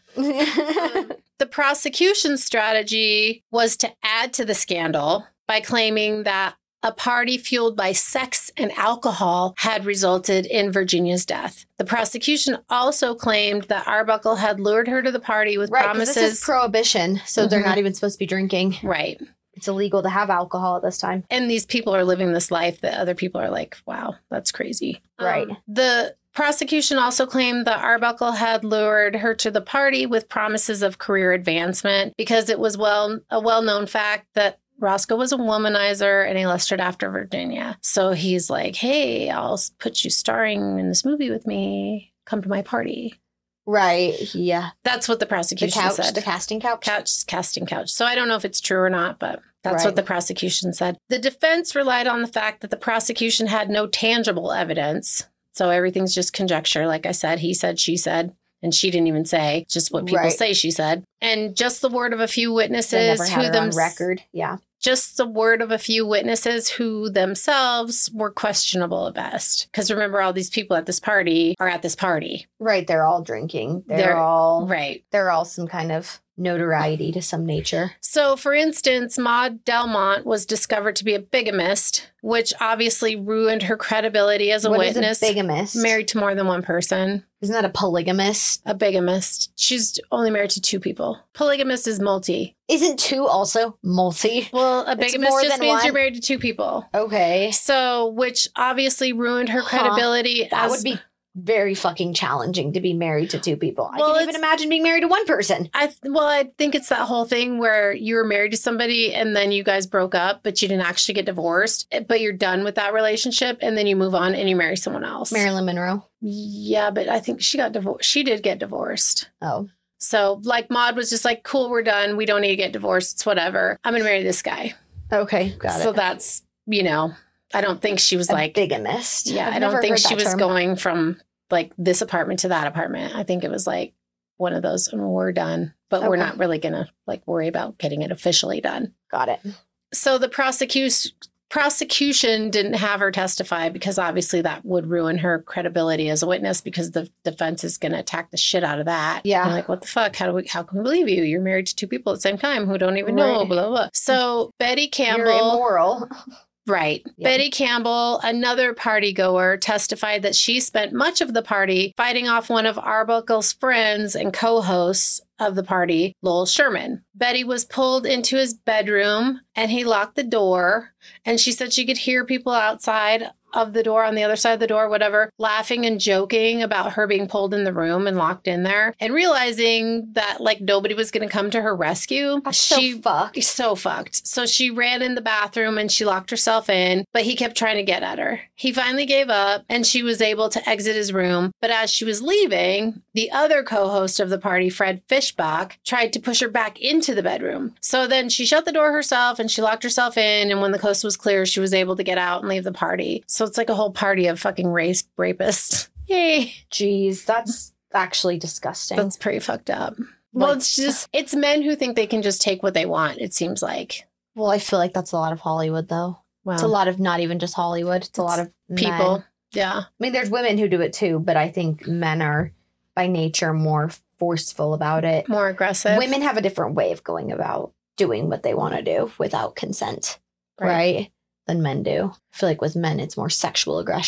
The prosecution strategy was to add to the scandal by claiming that a party fueled by sex and alcohol had resulted in Virginia's death. The prosecution also claimed that Arbuckle had lured her to the party with Right, 'cause promises. this is prohibition, so they're Mhm. not even supposed to be drinking. right. It's illegal to have alcohol at this time. And these people are living this life that other people are like, wow, that's crazy. Right. Um, the prosecution also claimed that Arbuckle had lured her to the party with promises of career advancement because it was well a well-known fact that Roscoe was a womanizer and he lusted after Virginia. So he's like, hey, I'll put you starring in this movie with me. Come to my party. Right. Yeah. That's what the The prosecution couch, said. the casting couch. Couch, casting couch. So I don't know if it's true or not, but that's Right. what the prosecution said. The defense relied on the fact that the prosecution had no tangible evidence. So everything's just conjecture. Like I said, he said, she said, and she didn't even say, just what people Right. say she said. And just the word of a few They witnesses never who had her them on record. Yeah. just the word of a few witnesses who themselves were questionable at best. Because remember, all these people at this party are at this party. Right. They're all drinking. They're, They're- all Right. they're all some kind of notoriety to some nature. So, for instance, Maud Delmont was discovered to be a bigamist, which obviously ruined her credibility as a What is witness. a bigamist? Married to more than one person. Isn't that a polygamist? A bigamist. She's only married to two people. Polygamist is multi. Isn't two also multi? Well, a It's bigamist more just than means you're one? married to two people. Okay. So, which obviously ruined her Huh. credibility. That as, would be very fucking challenging to be married to two people. I Well, can even it's- imagine being married to one person. I well, I think it's that whole thing where you were married to somebody and then you guys broke up, but you didn't actually get divorced, but you're done with that relationship, and then you move on and you marry someone else. Marilyn Monroe. Yeah, but I think she got divorced. She did get divorced. Oh. So, like, Maud was just like, "Cool, we're done. We don't need to get divorced. It's whatever. I'm gonna marry this guy." Okay. Got so it. that's you know, I don't think she was A like, bigamist. yeah, I've I don't never think heard she that was term. going from like this apartment to that apartment. I think it was like one of those, "Oh, we're done, but we're Okay. not really gonna like worry about getting it officially done." Got it. So the prosecution prosecution didn't have her testify because obviously that would ruin her credibility as a witness because the defense is going to attack the shit out of that. Yeah. They're like, what the fuck? How do we? How can we believe you? You're married to two people at the same time who don't even know. Right. Blah blah. So Betty Campbell. You're immoral. Right. Yeah. Betty Campbell, another party goer, testified that she spent much of the party fighting off one of Arbuckle's friends and co-hosts of the party, Lowell Sherman. Betty was pulled into his bedroom and he locked the door. And she said she could hear people outside of the door, on the other side of the door, whatever, laughing and joking about her being pulled in the room and locked in there, and realizing that like nobody was going to come to her rescue. That's she so fucked. so fucked. So she ran in the bathroom and she locked herself in, but he kept trying to get at her. He finally gave up and she was able to exit his room. But as she was leaving, the other co-host of the party, Fred Fishbach, tried to push her back into the bedroom. So then she shut the door herself and she locked herself in. And when the coast was clear, she was able to get out and leave the party. So it's like a whole party of fucking race rapists. Yay. Jeez, that's actually disgusting. That's pretty fucked up. Well, Like- it's just, it's men who think they can just take what they want, it seems like. well, I feel like that's a lot of Hollywood, though. Wow. It's a lot of not even just Hollywood. It's a lot of people. men. Yeah. I mean, there's women who do it too, but I think men are by nature more forceful about it. More aggressive. Women have a different way of going about doing what they want to do without consent, right? Than men do. I feel like with men, it's more sexual aggression.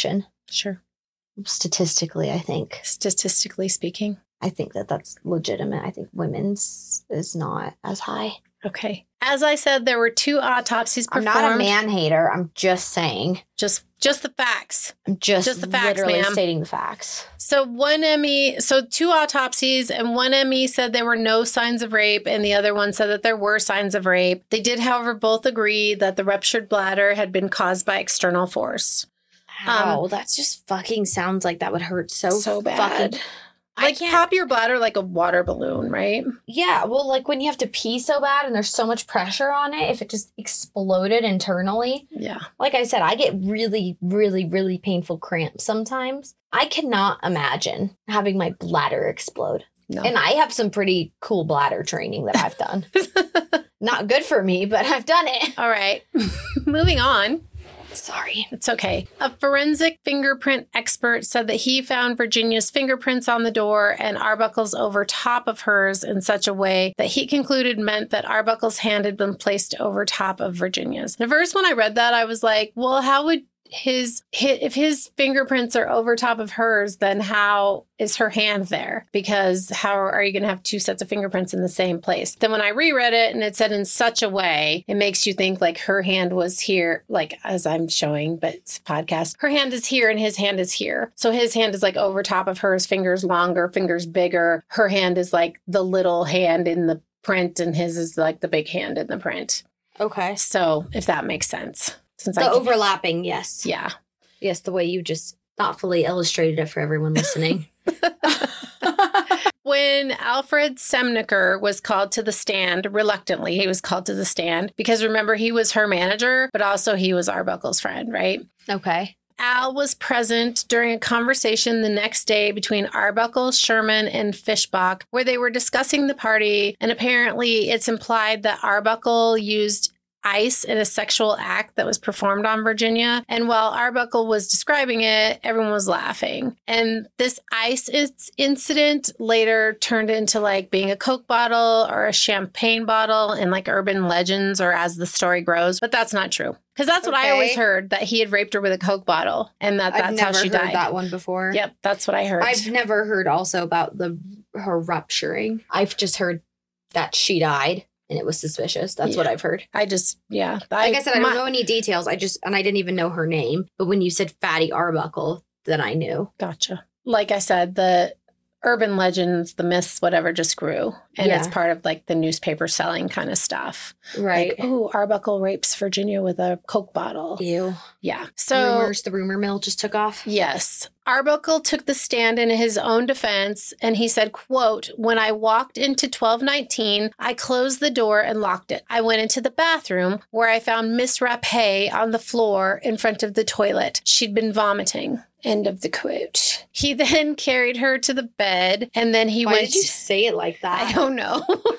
Sure. Statistically, I think. Statistically speaking. I think that that's legitimate. I think women's is not as high. Okay. As I said, there were two autopsies performed. I'm not a man hater. I'm just saying. Just just the facts. I'm just, just the facts, literally ma'am. stating the facts. So one M E, so two autopsies, and one M E said there were no signs of rape, and the other one said that there were signs of rape. They did, however, both agree that the ruptured bladder had been caused by external force. Wow, um, that just fucking sounds like that would hurt so, so bad. Fucking, like pop your bladder like a water balloon, right? Yeah, well, like when you have to pee so bad and there's so much pressure on it, if it just exploded internally. Yeah. Like I said, I get really, really, really painful cramps sometimes. I cannot imagine having my bladder explode. No. And I have some pretty cool bladder training that I've done. Not good for me, but I've done it. All right. Moving on. Sorry. It's okay. A forensic fingerprint expert said that he found Virginia's fingerprints on the door and Arbuckle's over top of hers in such a way that he concluded meant that Arbuckle's hand had been placed over top of Virginia's. At first, when I read that, I was like, well, how would his, his if his fingerprints are over top of hers, then how is her hand there? Because how are you going to have two sets of fingerprints in the same place? Then when I reread it and it said in such a way, it makes you think like her hand was here, like as I'm showing, but it's a podcast. Her hand is here and his hand is here. So his hand is like over top of hers, fingers longer, fingers bigger. Her hand is like the little hand in the print and his is like the big hand in the print. Okay. So if that makes sense. Since the I overlapping, yes. Yeah. Yes, the way you just thoughtfully illustrated it for everyone listening. When Alfred Semneker was called to the stand, reluctantly, he was called to the stand because remember, he was her manager, but also he was Arbuckle's friend, right? Okay. Al was present during a conversation the next day between Arbuckle, Sherman, and Fishbach, where they were discussing the party, and apparently it's implied that Arbuckle used ice in a sexual act that was performed on Virginia. And while Arbuckle was describing it, everyone was laughing. And this ice is- incident later turned into like being a Coke bottle or a champagne bottle in like urban legends or as the story grows. But that's not true. Because that's what okay. I always heard, that he had raped her with a Coke bottle and that that's how she died. I've never heard that one before. Yep, that's what I heard. I've never heard also about the her rupturing. I've just heard that she died. And it was suspicious. That's yeah. what I've heard. I just, yeah. I, like I said, I don't my, know any details. I just, and I didn't even know her name. But when you said Fatty Arbuckle, then I knew. Gotcha. Like I said, the urban legends, the myths, whatever, just grew. And yeah. it's part of like the newspaper selling kind of stuff. Right. Like, oh, Arbuckle rapes Virginia with a Coke bottle. Ew. Yeah. So rumors, the rumor mill just took off. Yes. Arbuckle took the stand in his own defense and he said, quote, when I walked into twelve nineteen, I closed the door and locked it. I went into the bathroom where I found Miss Rapay on the floor in front of the toilet. She'd been vomiting. End of the quote. He then carried her to the bed and then he Why went. Why did you say it like that? I don't know.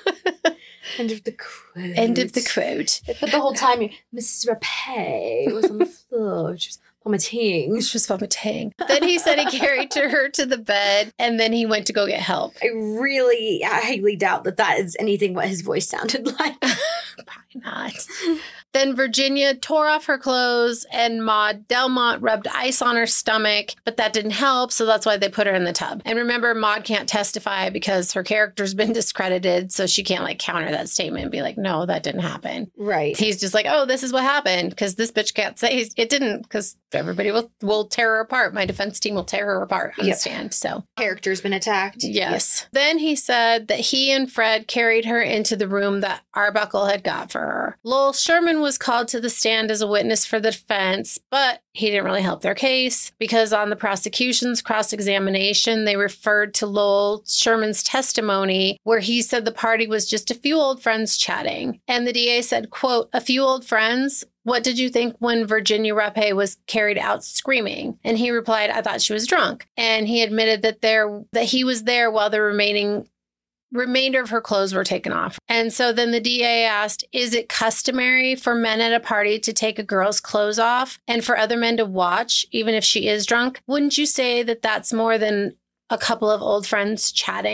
End of the quote. End of the quote. But the whole time, Missus Rapay was on the floor. She was vomiting. She was vomiting. Then he said he carried to her to the bed and then he went to go get help. I really highly doubt that that is anything what his voice sounded like. Probably not. Then Virginia tore off her clothes and Maud Delmont rubbed ice on her stomach, but that didn't help, so that's why they put her in the tub. And remember, Maud can't testify because her character's been discredited, so she can't like counter that statement and be like, no, that didn't happen. Right. He's just like, oh, this is what happened because this bitch can't say it didn't because everybody will, will tear her apart. My defense team will tear her apart on yep. the stand. So character's been attacked. Yes. Yep. Then he said that he and Fred carried her into the room that Arbuckle had got for her. Lowell Sherman was called to the stand as a witness for the defense, but he didn't really help their case because on the prosecution's cross-examination, they referred to Lowell Sherman's testimony where he said the party was just a few old friends chatting. And the D A said, quote, a few old friends? What did you think when Virginia Rapay was carried out screaming? And he replied, I thought she was drunk. And he admitted that there that he was there while the remaining remainder of her clothes were taken off. And so then the D A asked, is it customary for men at a party to take a girl's clothes off and for other men to watch, even if she is drunk? Wouldn't you say that that's more than a couple of old friends chatting?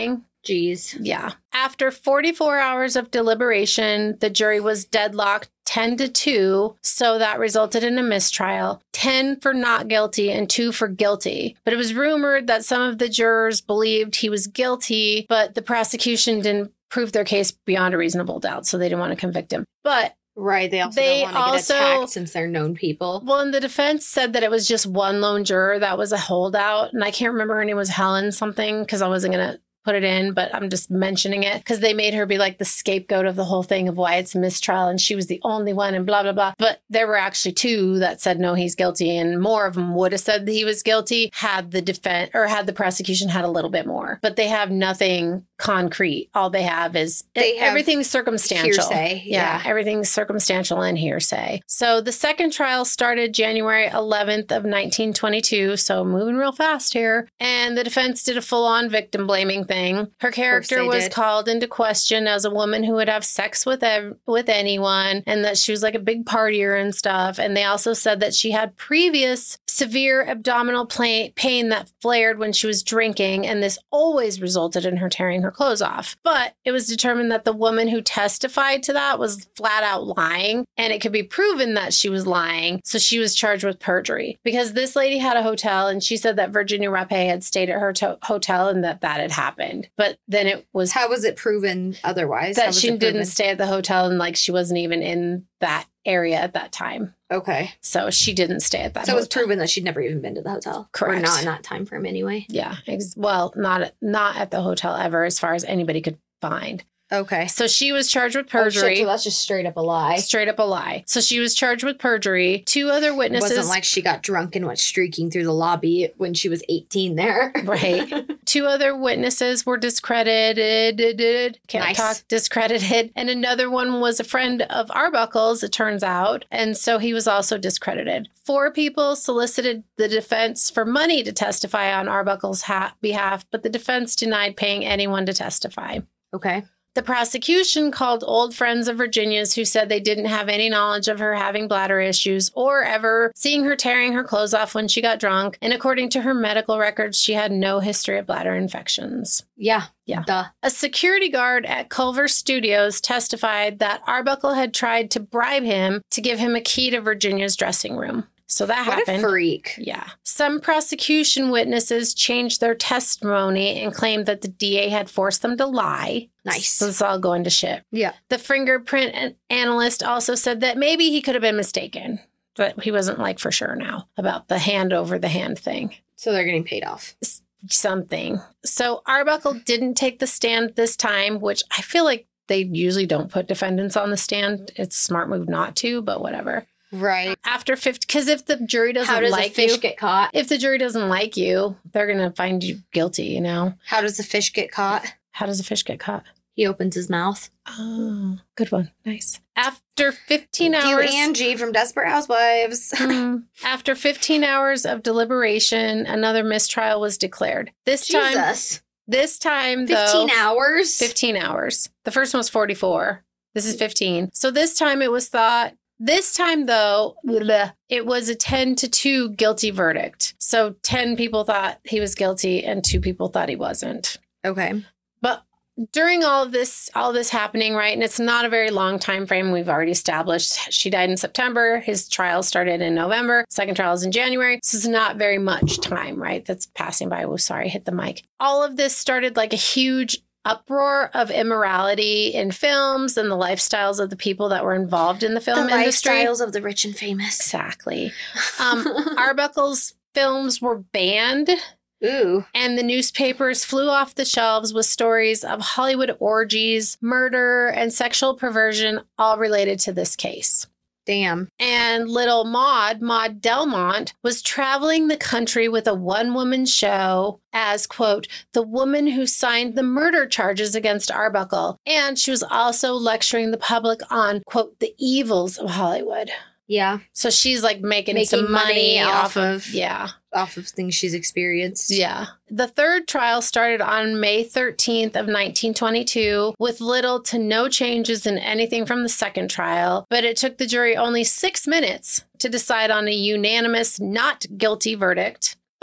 Jeez. Yeah. After forty-four hours of deliberation, the jury was deadlocked ten to two, so that resulted in a mistrial. ten for not guilty and two for guilty. But it was rumored that some of the jurors believed he was guilty, but the prosecution didn't prove their case beyond a reasonable doubt, so they didn't want to convict him. But Right. They also They don't want to also- get attacked since they're known people. well, and the defense said that it was just one lone juror that was a holdout, and I can't remember her name was Helen something because I wasn't gonna put it in, but I'm just mentioning it because they made her be like the scapegoat of the whole thing of why it's a mistrial, and she was the only one and blah blah blah. But there were actually two that said no, he's guilty, and more of them would have said that he was guilty had the defense or had the prosecution had a little bit more. But they have nothing concrete. All they have is They have everything's circumstantial. hearsay, Yeah, yeah. everything's circumstantial and hearsay. So the second trial started January eleventh of nineteen twenty-two. So moving real fast here. And the defense did a full-on victim blaming thing. Her character they was did. called into question as a woman who would have sex with ev- with anyone, and that she was like a big partier and stuff. And they also said that she had previous severe abdominal pla- pain that flared when she was drinking, and this always resulted in her tearing her clothes off. But it was determined that the woman who testified to that was flat out lying, and it could be proven that she was lying. So she was charged with perjury because this lady had a hotel, and she said that Virginia Rapé had stayed at her to- hotel and that that had happened. But then it was How was it proven otherwise? How that was she it didn't proven? stay at the hotel, and like she wasn't even in that area at that time. Okay. So she didn't stay at that So it was hotel. proven that she'd never even been to the hotel. Correct. Or not in that time frame anyway. Yeah. Ex- well, not not at the hotel ever, as far as anybody could find. Okay. So she was charged with Oh, shit, perjury. so that's just straight up a lie. Straight up a lie. So she was charged with perjury. Two other It witnesses. wasn't like she got drunk and went streaking through the lobby when she was eighteen there. Right. Two other witnesses were discredited. Can't Nice. talk. Discredited. And another one was a friend of Arbuckle's, it turns out. And so he was also discredited. Four people solicited the defense for money to testify on Arbuckle's ha- behalf, but the defense denied paying anyone to testify. Okay. The prosecution called old friends of Virginia's who said they didn't have any knowledge of her having bladder issues or ever seeing her tearing her clothes off when she got drunk. And according to her medical records, she had no history of bladder infections. Yeah. Yeah. Duh. A security guard at Culver Studios testified that Arbuckle had tried to bribe him to give him a key to Virginia's dressing room. So that What happened. a freak. Yeah. Some prosecution witnesses changed their testimony and claimed that the D A had forced them to lie. Nice. So it's all going to shit. Yeah. The fingerprint an- analyst also said that maybe he could have been mistaken, but he wasn't like for sure now about the hand over the hand thing. So they're getting paid off. S- Something. So Arbuckle didn't take the stand this time, which I feel like they usually don't put defendants on the stand. It's a smart move not to, but whatever. Right. After fifty, because if the jury doesn't How does like a fish you, get caught? if the jury doesn't like you, they're going to find you guilty, you know? How does a fish get caught? How does a fish get caught? He opens his mouth. Oh, good one. Nice. After fifteen Do hours. Angie from Desperate Housewives. Hmm. After fifteen hours of deliberation, another mistrial was declared. This time, Jesus. this time, fifteen though, hours? fifteen hours. The first one was forty-four. This is fifteen. So this time it was thought, this time though, bleh, it was a ten to two guilty verdict. So ten people thought he was guilty and two people thought he wasn't. Okay. But during all of this, all this happening, right, and it's not a very long time frame. We've already established she died in September. His trial started in November. Second trial is in January. So it's not very much time, right? That's passing by. Oh, sorry, hit the mic. All of this started like a huge uproar of immorality in films and the lifestyles of the people that were involved in the film The industry. lifestyles of the rich and famous. Exactly. Um, Arbuckle's films were banned. Ooh. And the newspapers flew off the shelves with stories of Hollywood orgies, murder, and sexual perversion, all related to this case. Damn. And little Maud, Maud Delmont, was traveling the country with a one-woman show as, quote, the woman who signed the murder charges against Arbuckle. And she was also lecturing the public on, quote, the evils of Hollywood. Yeah. So she's like making, Making some money, money off off of, of- yeah. Off of things she's experienced. Yeah. The third trial started on May thirteenth of nineteen twenty-two with little to no changes in anything from the second trial, but it took the jury only six minutes to decide on a unanimous not guilty verdict. But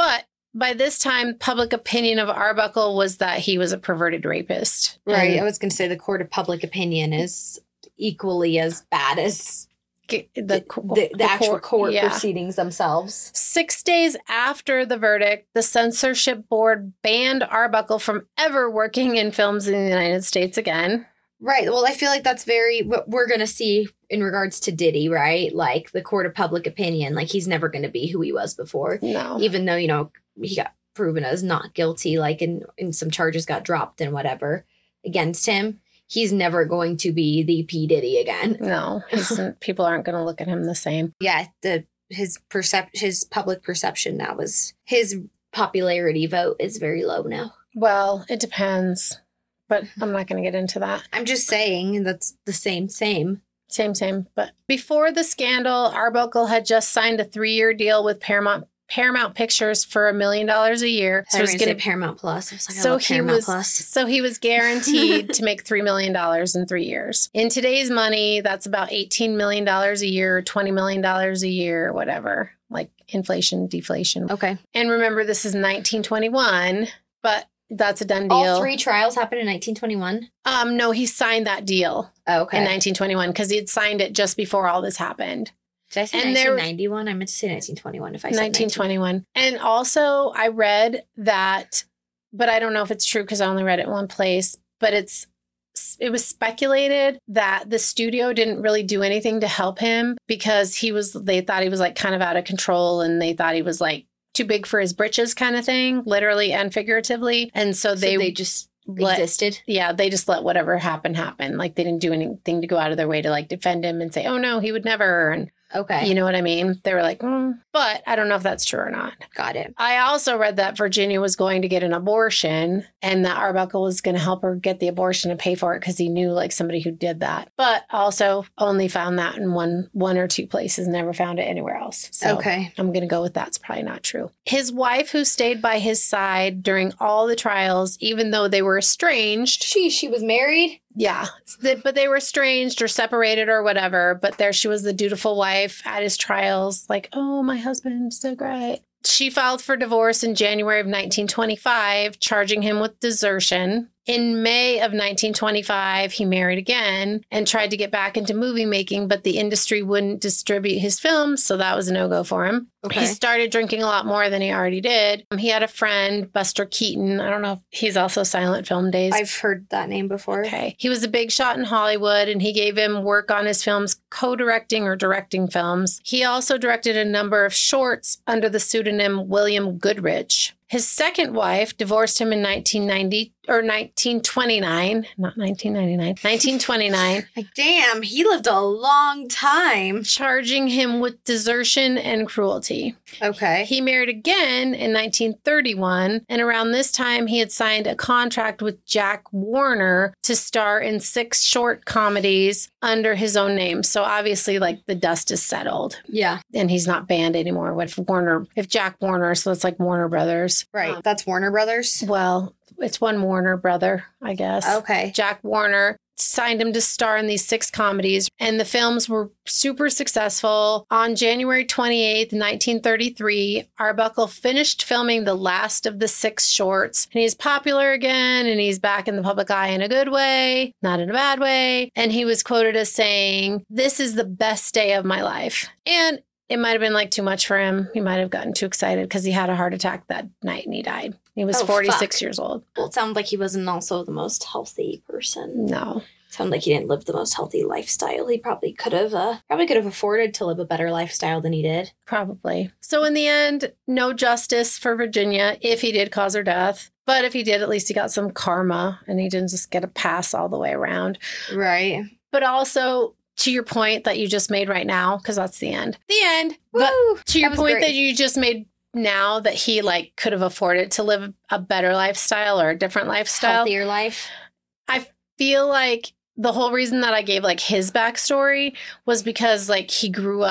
by this time, public opinion of Arbuckle was that he was a perverted rapist. Right. And I was going to say the court of public opinion is equally as bad as the, the, the, the, the actual court, court yeah. proceedings themselves. Six days after the verdict, the censorship board banned Arbuckle from ever working in films in the United States again. Right. Well, I feel like that's very what we're going to see in regards to Diddy, right? Like the court of public opinion, like he's never going to be who he was before. No. Even though, you know, he got proven as not guilty, like and, and some charges got dropped and whatever against him. He's never going to be the P. Diddy again. No. He's, people aren't going to look at him the same. Yeah. The his percep- his public perception now is his popularity vote is very low now. Well, it depends. But I'm not going to get into that. I'm just saying that's the same, same. Same, same. But before the scandal, Arbuckle had just signed a three-year deal with Paramount Paramount Pictures for a million dollars a year. So, so, I was gonna, say Paramount Plus. I was like, I so love he Paramount was Plus. so he was guaranteed to make three million dollars in three years. In today's money, that's about eighteen million dollars a year, twenty million dollars a year, whatever, like inflation, deflation. Okay. And remember, this is nineteen twenty-one, but that's a done deal. All three trials happened in nineteen twenty-one? Um, no, he signed that deal Oh, okay. in nineteen twenty-one because he had signed it just before all this happened. Did I say and there- nineteen ninety-one? I meant to say nineteen twenty-one if I said nineteen twenty-one. And also, I read that, but I don't know if it's true because I only read it in one place, but it's it was speculated that the studio didn't really do anything to help him because he was they thought he was like kind of out of control and they thought he was like too big for his britches kind of thing, literally and figuratively. And so they, So they just let, existed? yeah, they just let whatever happen happen. Like they didn't do anything to go out of their way to like defend him and say, oh no, he would never. And Okay. you know what I mean? They were like, mm. But I don't know if that's true or not. Got it. I also read that Virginia was going to get an abortion and that Arbuckle was going to help her get the abortion and pay for it because he knew like somebody who did that. But also only found that in one one or two places, never found it anywhere else. So Okay. I'm going to go with that's probably not true. His wife, who stayed by his side during all the trials, even though they were estranged. She, she was married? Yeah, but they were estranged or separated or whatever. But there she was, the dutiful wife at his trials, like, oh, my husband, so great. She filed for divorce in January of nineteen twenty-five, charging him with desertion. In May of nineteen twenty-five, he married again and tried to get back into movie making, but the industry wouldn't distribute his films, so that was a no-go for him. Okay. He started drinking a lot more than he already did. Um, he had a friend, Buster Keaton. I don't know if he's also Silent Film Days. I've heard that name before. Okay. He was a big shot in Hollywood, and he gave him work on his films, co-directing or directing films. He also directed a number of shorts under the pseudonym William Goodrich. His second wife divorced him in nineteen ninety or nineteen twenty-nine, not nineteen ninety-nine, nineteen twenty-nine, Like, damn, he lived a long time. charging him with desertion and cruelty. Okay. He married again in nineteen thirty-one, and around this time, he had signed a contract with Jack Warner to star in six short comedies under his own name. So obviously, like, the dust is settled, Yeah. and he's not banned anymore. What if Warner, if Jack Warner, so it's like Warner Brothers. Right. Um, That's Warner Brothers? Well, it's one Warner brother, I guess. Okay. Jack Warner signed him to star in these six comedies, and the films were super successful. On January twenty-eighth, nineteen thirty-three, Arbuckle finished filming the last of the six shorts, and he's popular again, and he's back in the public eye in a good way, not in a bad way. And he was quoted as saying, "This is the best day of my life." And it might have been like too much for him. He might have gotten too excited because he had a heart attack that night and he died. He was Oh, forty-six fuck. years old. Well, it sounded like he wasn't also the most healthy person. No. Sounded like he didn't live the most healthy lifestyle. He probably could have uh, probably could have afforded to live a better lifestyle than he did. Probably. So in the end, no justice for Virginia if he did cause her death. But if he did, at least he got some karma and he didn't just get a pass all the way around. Right. But also, to your point that you just made right now, because that's the end. The end. But Woo! to your That was point great. that you just made now, that he like could have afforded to live a better lifestyle or a different lifestyle. Healthier life. I feel like the whole reason that I gave like his backstory was because like he grew up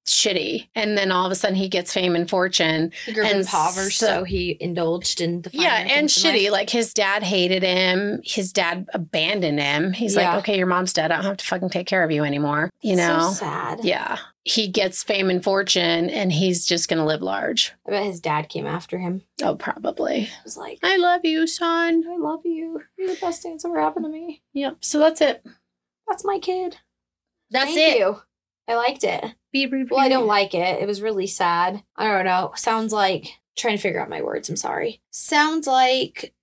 shitty. And then all of a sudden he gets fame and fortune. He grew up and impoverished, so- so he indulged in the finer Yeah, and things in shitty. life. Like his dad hated him. His dad abandoned him. He's Yeah. like, okay, your mom's dead. I don't have to fucking take care of you anymore. You know? So sad. Yeah. He gets fame and fortune and he's just going to live large. I bet his dad came after him. Oh, probably. He was like, I love you, son. I love you. You're the best thing that's ever happened to me. Yep. So that's it. That's my kid. That's Thank it. you. I liked it. Well, I don't like it. It was really sad. I don't know. Sounds like trying to figure out my words. I'm sorry. Sounds like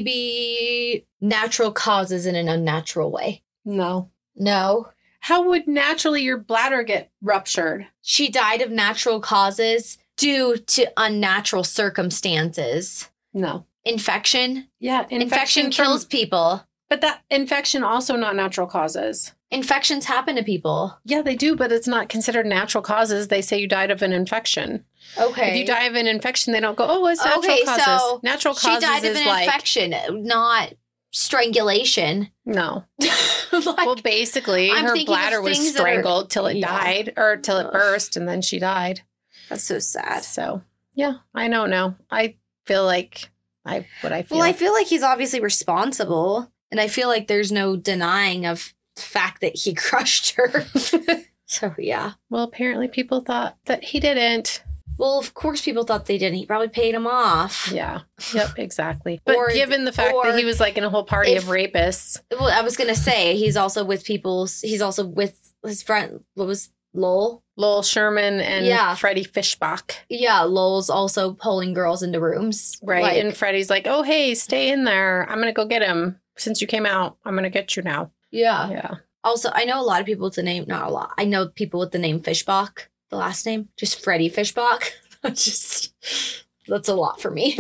maybe natural causes in an unnatural way. No. No. How would naturally your bladder get ruptured? She died of natural causes due to unnatural circumstances. No. Infection. Yeah. Infection, Infection, from- kills people. But that infection also not natural causes. Infections happen to people. Yeah, they do, but it's not considered natural causes. They say you died of an infection. Okay. If you die of an infection, they don't go, oh, it's natural Okay, causes. so natural she causes died of is an like infection, not strangulation. no. Like, Well, basically, I'm her thinking of bladder was things that are- strangled till it Yeah. died, or till it Ugh. burst, and then she died. that's so sad. So, yeah, I don't know. I feel like I what I feel. Well, I feel like he's obviously responsible, and I feel like there's no denying of the fact that he crushed her. So, yeah. well, apparently, people thought that he didn't. Well, of course people thought they didn't. He probably paid him off. Yeah. Yep. Exactly. But Or- given the fact or that he was like in a whole party if- of rapists. Well, I was going to say, he's also with people's, he's also with his friend, what was Lowell? Lowell Sherman and Yeah. Freddie Fishbach. Yeah, Lowell's also pulling girls into rooms. Right. Like, and Freddie's like, oh, hey, stay in there. I'm going to go get him. Since you came out, I'm going to get you now. yeah. Yeah. Also, I know a lot of people with the name, not a lot, I know people with the name Fishbach, the last name, just Freddie Fishbach. just, that's a lot for me.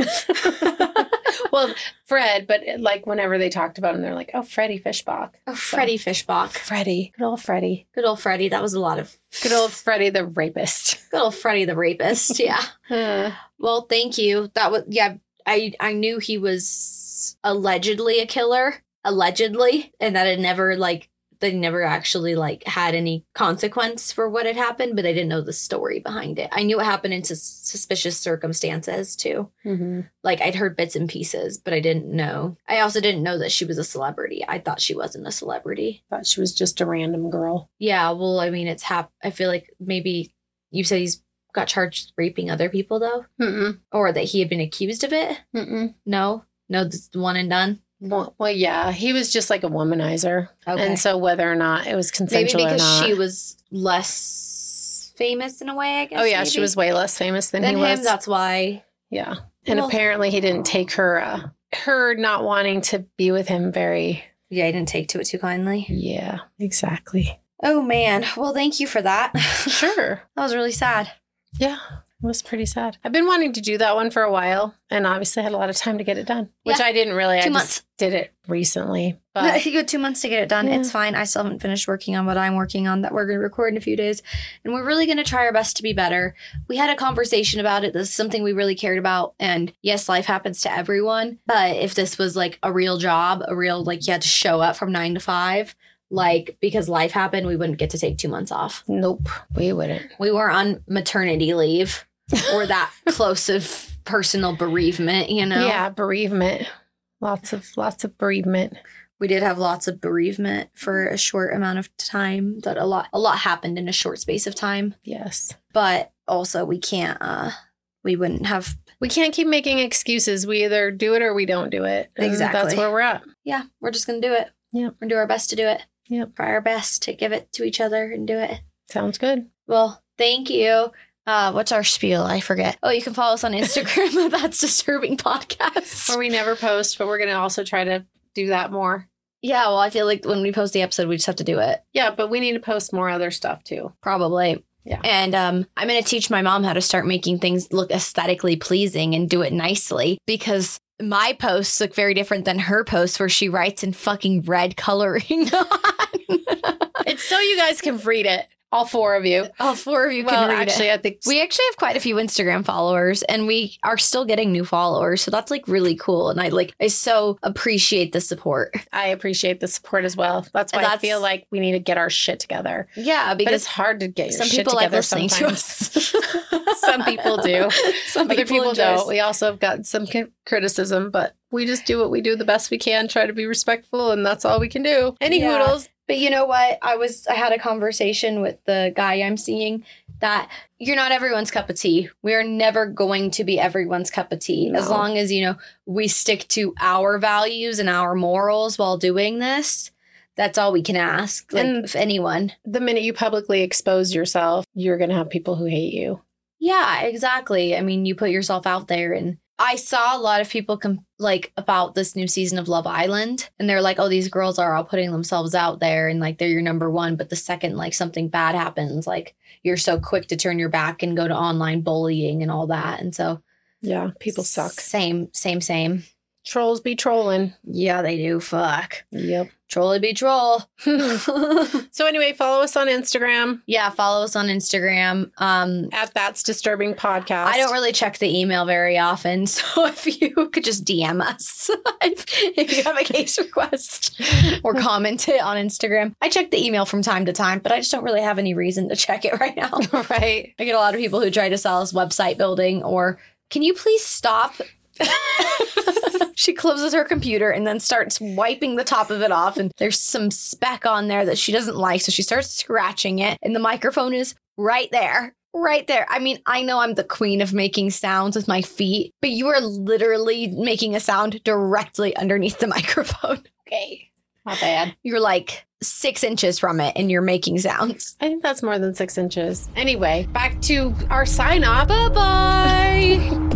Well, Fred, but like whenever they talked about him, they're like, oh, Freddie Fishbach. Oh, Freddie Fishbach. Freddie. Good old Freddie. Good old Freddie. That was a lot of. Good old Freddie the rapist. Good old Freddie the rapist. Yeah. Uh, Well, thank you. That was, yeah, I, I knew he was allegedly a killer, allegedly, and that it never, like, they never actually, like, had any consequence for what had happened, but I didn't know the story behind it. I knew it happened in sus- suspicious circumstances, too. mm-hmm. Like, I'd heard bits and pieces, but I didn't know. I also didn't know that she was a celebrity. I thought she wasn't a celebrity. Thought she was just a random girl. Yeah, well, I mean, it's hap- I feel like maybe you said he's got charged raping other people, though? Mm-mm. Or that he had been accused of it? Mm-mm. No? No, this one and done? Well, well, yeah, he was just like a womanizer. Okay. And so whether or not it was Maybe consensual or because not. she was less famous in a way, I guess. oh, yeah, maybe. she was way less famous than, Than he him, was. that's why. Yeah. And Well- apparently he didn't take her, uh, her not wanting to be with him very. Yeah, I didn't take to it too kindly. Yeah, exactly. Oh, man. Well, thank you for that. Sure. That was really sad. Yeah, it was pretty sad. I've been wanting to do that one for a while, and obviously had a lot of time to get it done, which Yeah. I didn't really. Two I months. just did it recently, but You got two months to get it done. Yeah. It's fine. I still haven't finished working on what I'm working on that we're going to record in a few days. And we're really going to try our best to be better. We had a conversation about it. This is something we really cared about. And yes, life happens to everyone. But if this was like a real job, a real, like you had to show up from nine to five, like because life happened, we wouldn't get to take two months off. nope, we wouldn't. We were on maternity leave or that close of personal bereavement, you know? Yeah, bereavement. Lots of lots of bereavement. We did have lots of bereavement for a short amount of time. That a lot a lot happened in a short space of time. Yes. But also we can't uh we wouldn't have We can't keep making excuses. We either do it or we don't do it. And Exactly. That's where we're at. yeah, we're just gonna do it. Yep. We're gonna do our best to do it. Yep. Try our best to give it to each other and do it. Sounds good. Well, thank you. Uh, what's our spiel? I forget. Oh, you can follow us on Instagram. That's Disturbing Podcast. Or we never post, but we're going to also try to do that more. Yeah, well, I feel like when we post the episode, we just have to do it. Yeah, but we need to post more other stuff too. Probably. Yeah. And um, I'm going to teach my mom how to start making things look aesthetically pleasing and do it nicely because my posts look very different than her posts where she writes in fucking red coloring on. It's so you guys can read it. All four of you. All four of you Well, can read actually, it. I think We actually have quite a few Instagram followers, and we are still getting new followers. So that's like really cool. And I like, I so appreciate the support. I appreciate the support as well. That's why And I that's- feel like we need to get our shit together. Yeah, But because it's hard to get your some shit people like together listening sometimes. to us. Some people do. Some Other people enjoy don't. us. We also have gotten some c- criticism, but we just do what we do the best we can, try to be respectful, and that's all we can do. Any Yeah. hoodles? But you know what? I was I had a conversation with the guy I'm seeing that you're not everyone's cup of tea. We are never going to be everyone's cup of tea. No. As long as, you know, we stick to our values and our morals while doing this. That's all we can ask. Like, And- if anyone. The minute you publicly expose yourself, you're going to have people who hate you. Yeah, exactly. I mean, you put yourself out there, and I saw a lot of people com- like about this new season of Love Island, and they're like, oh, these girls are all putting themselves out there and like they're your number one. But the second like something bad happens, like you're so quick to turn your back and go to online bullying and all that. And so Yeah, people suck. Same, same, same. Trolls be trolling. Yeah, they do. Fuck. Yep. Trolly be troll. So anyway, follow us on Instagram Yeah, follow us on Instagram. Um, at That's Disturbing Podcast. I don't really check the email very often, so if you could just D M us if, if you have a case request or comment it on Instagram. I check the email from time to time, but I just don't really have any reason to check it right now. Right. I get a lot of people who try to sell us website building or, can you please stop? She closes her computer and then starts wiping the top of it off, and there's some speck on there that she doesn't like, so she starts scratching it, and the microphone is right there. Right there. I mean, I know I'm the queen of making sounds with my feet, but you are literally making a sound directly underneath the microphone. Okay. Not bad. You're like six inches from it and you're making sounds. I think that's more than six inches. Anyway, back to our sign off. Bye-bye.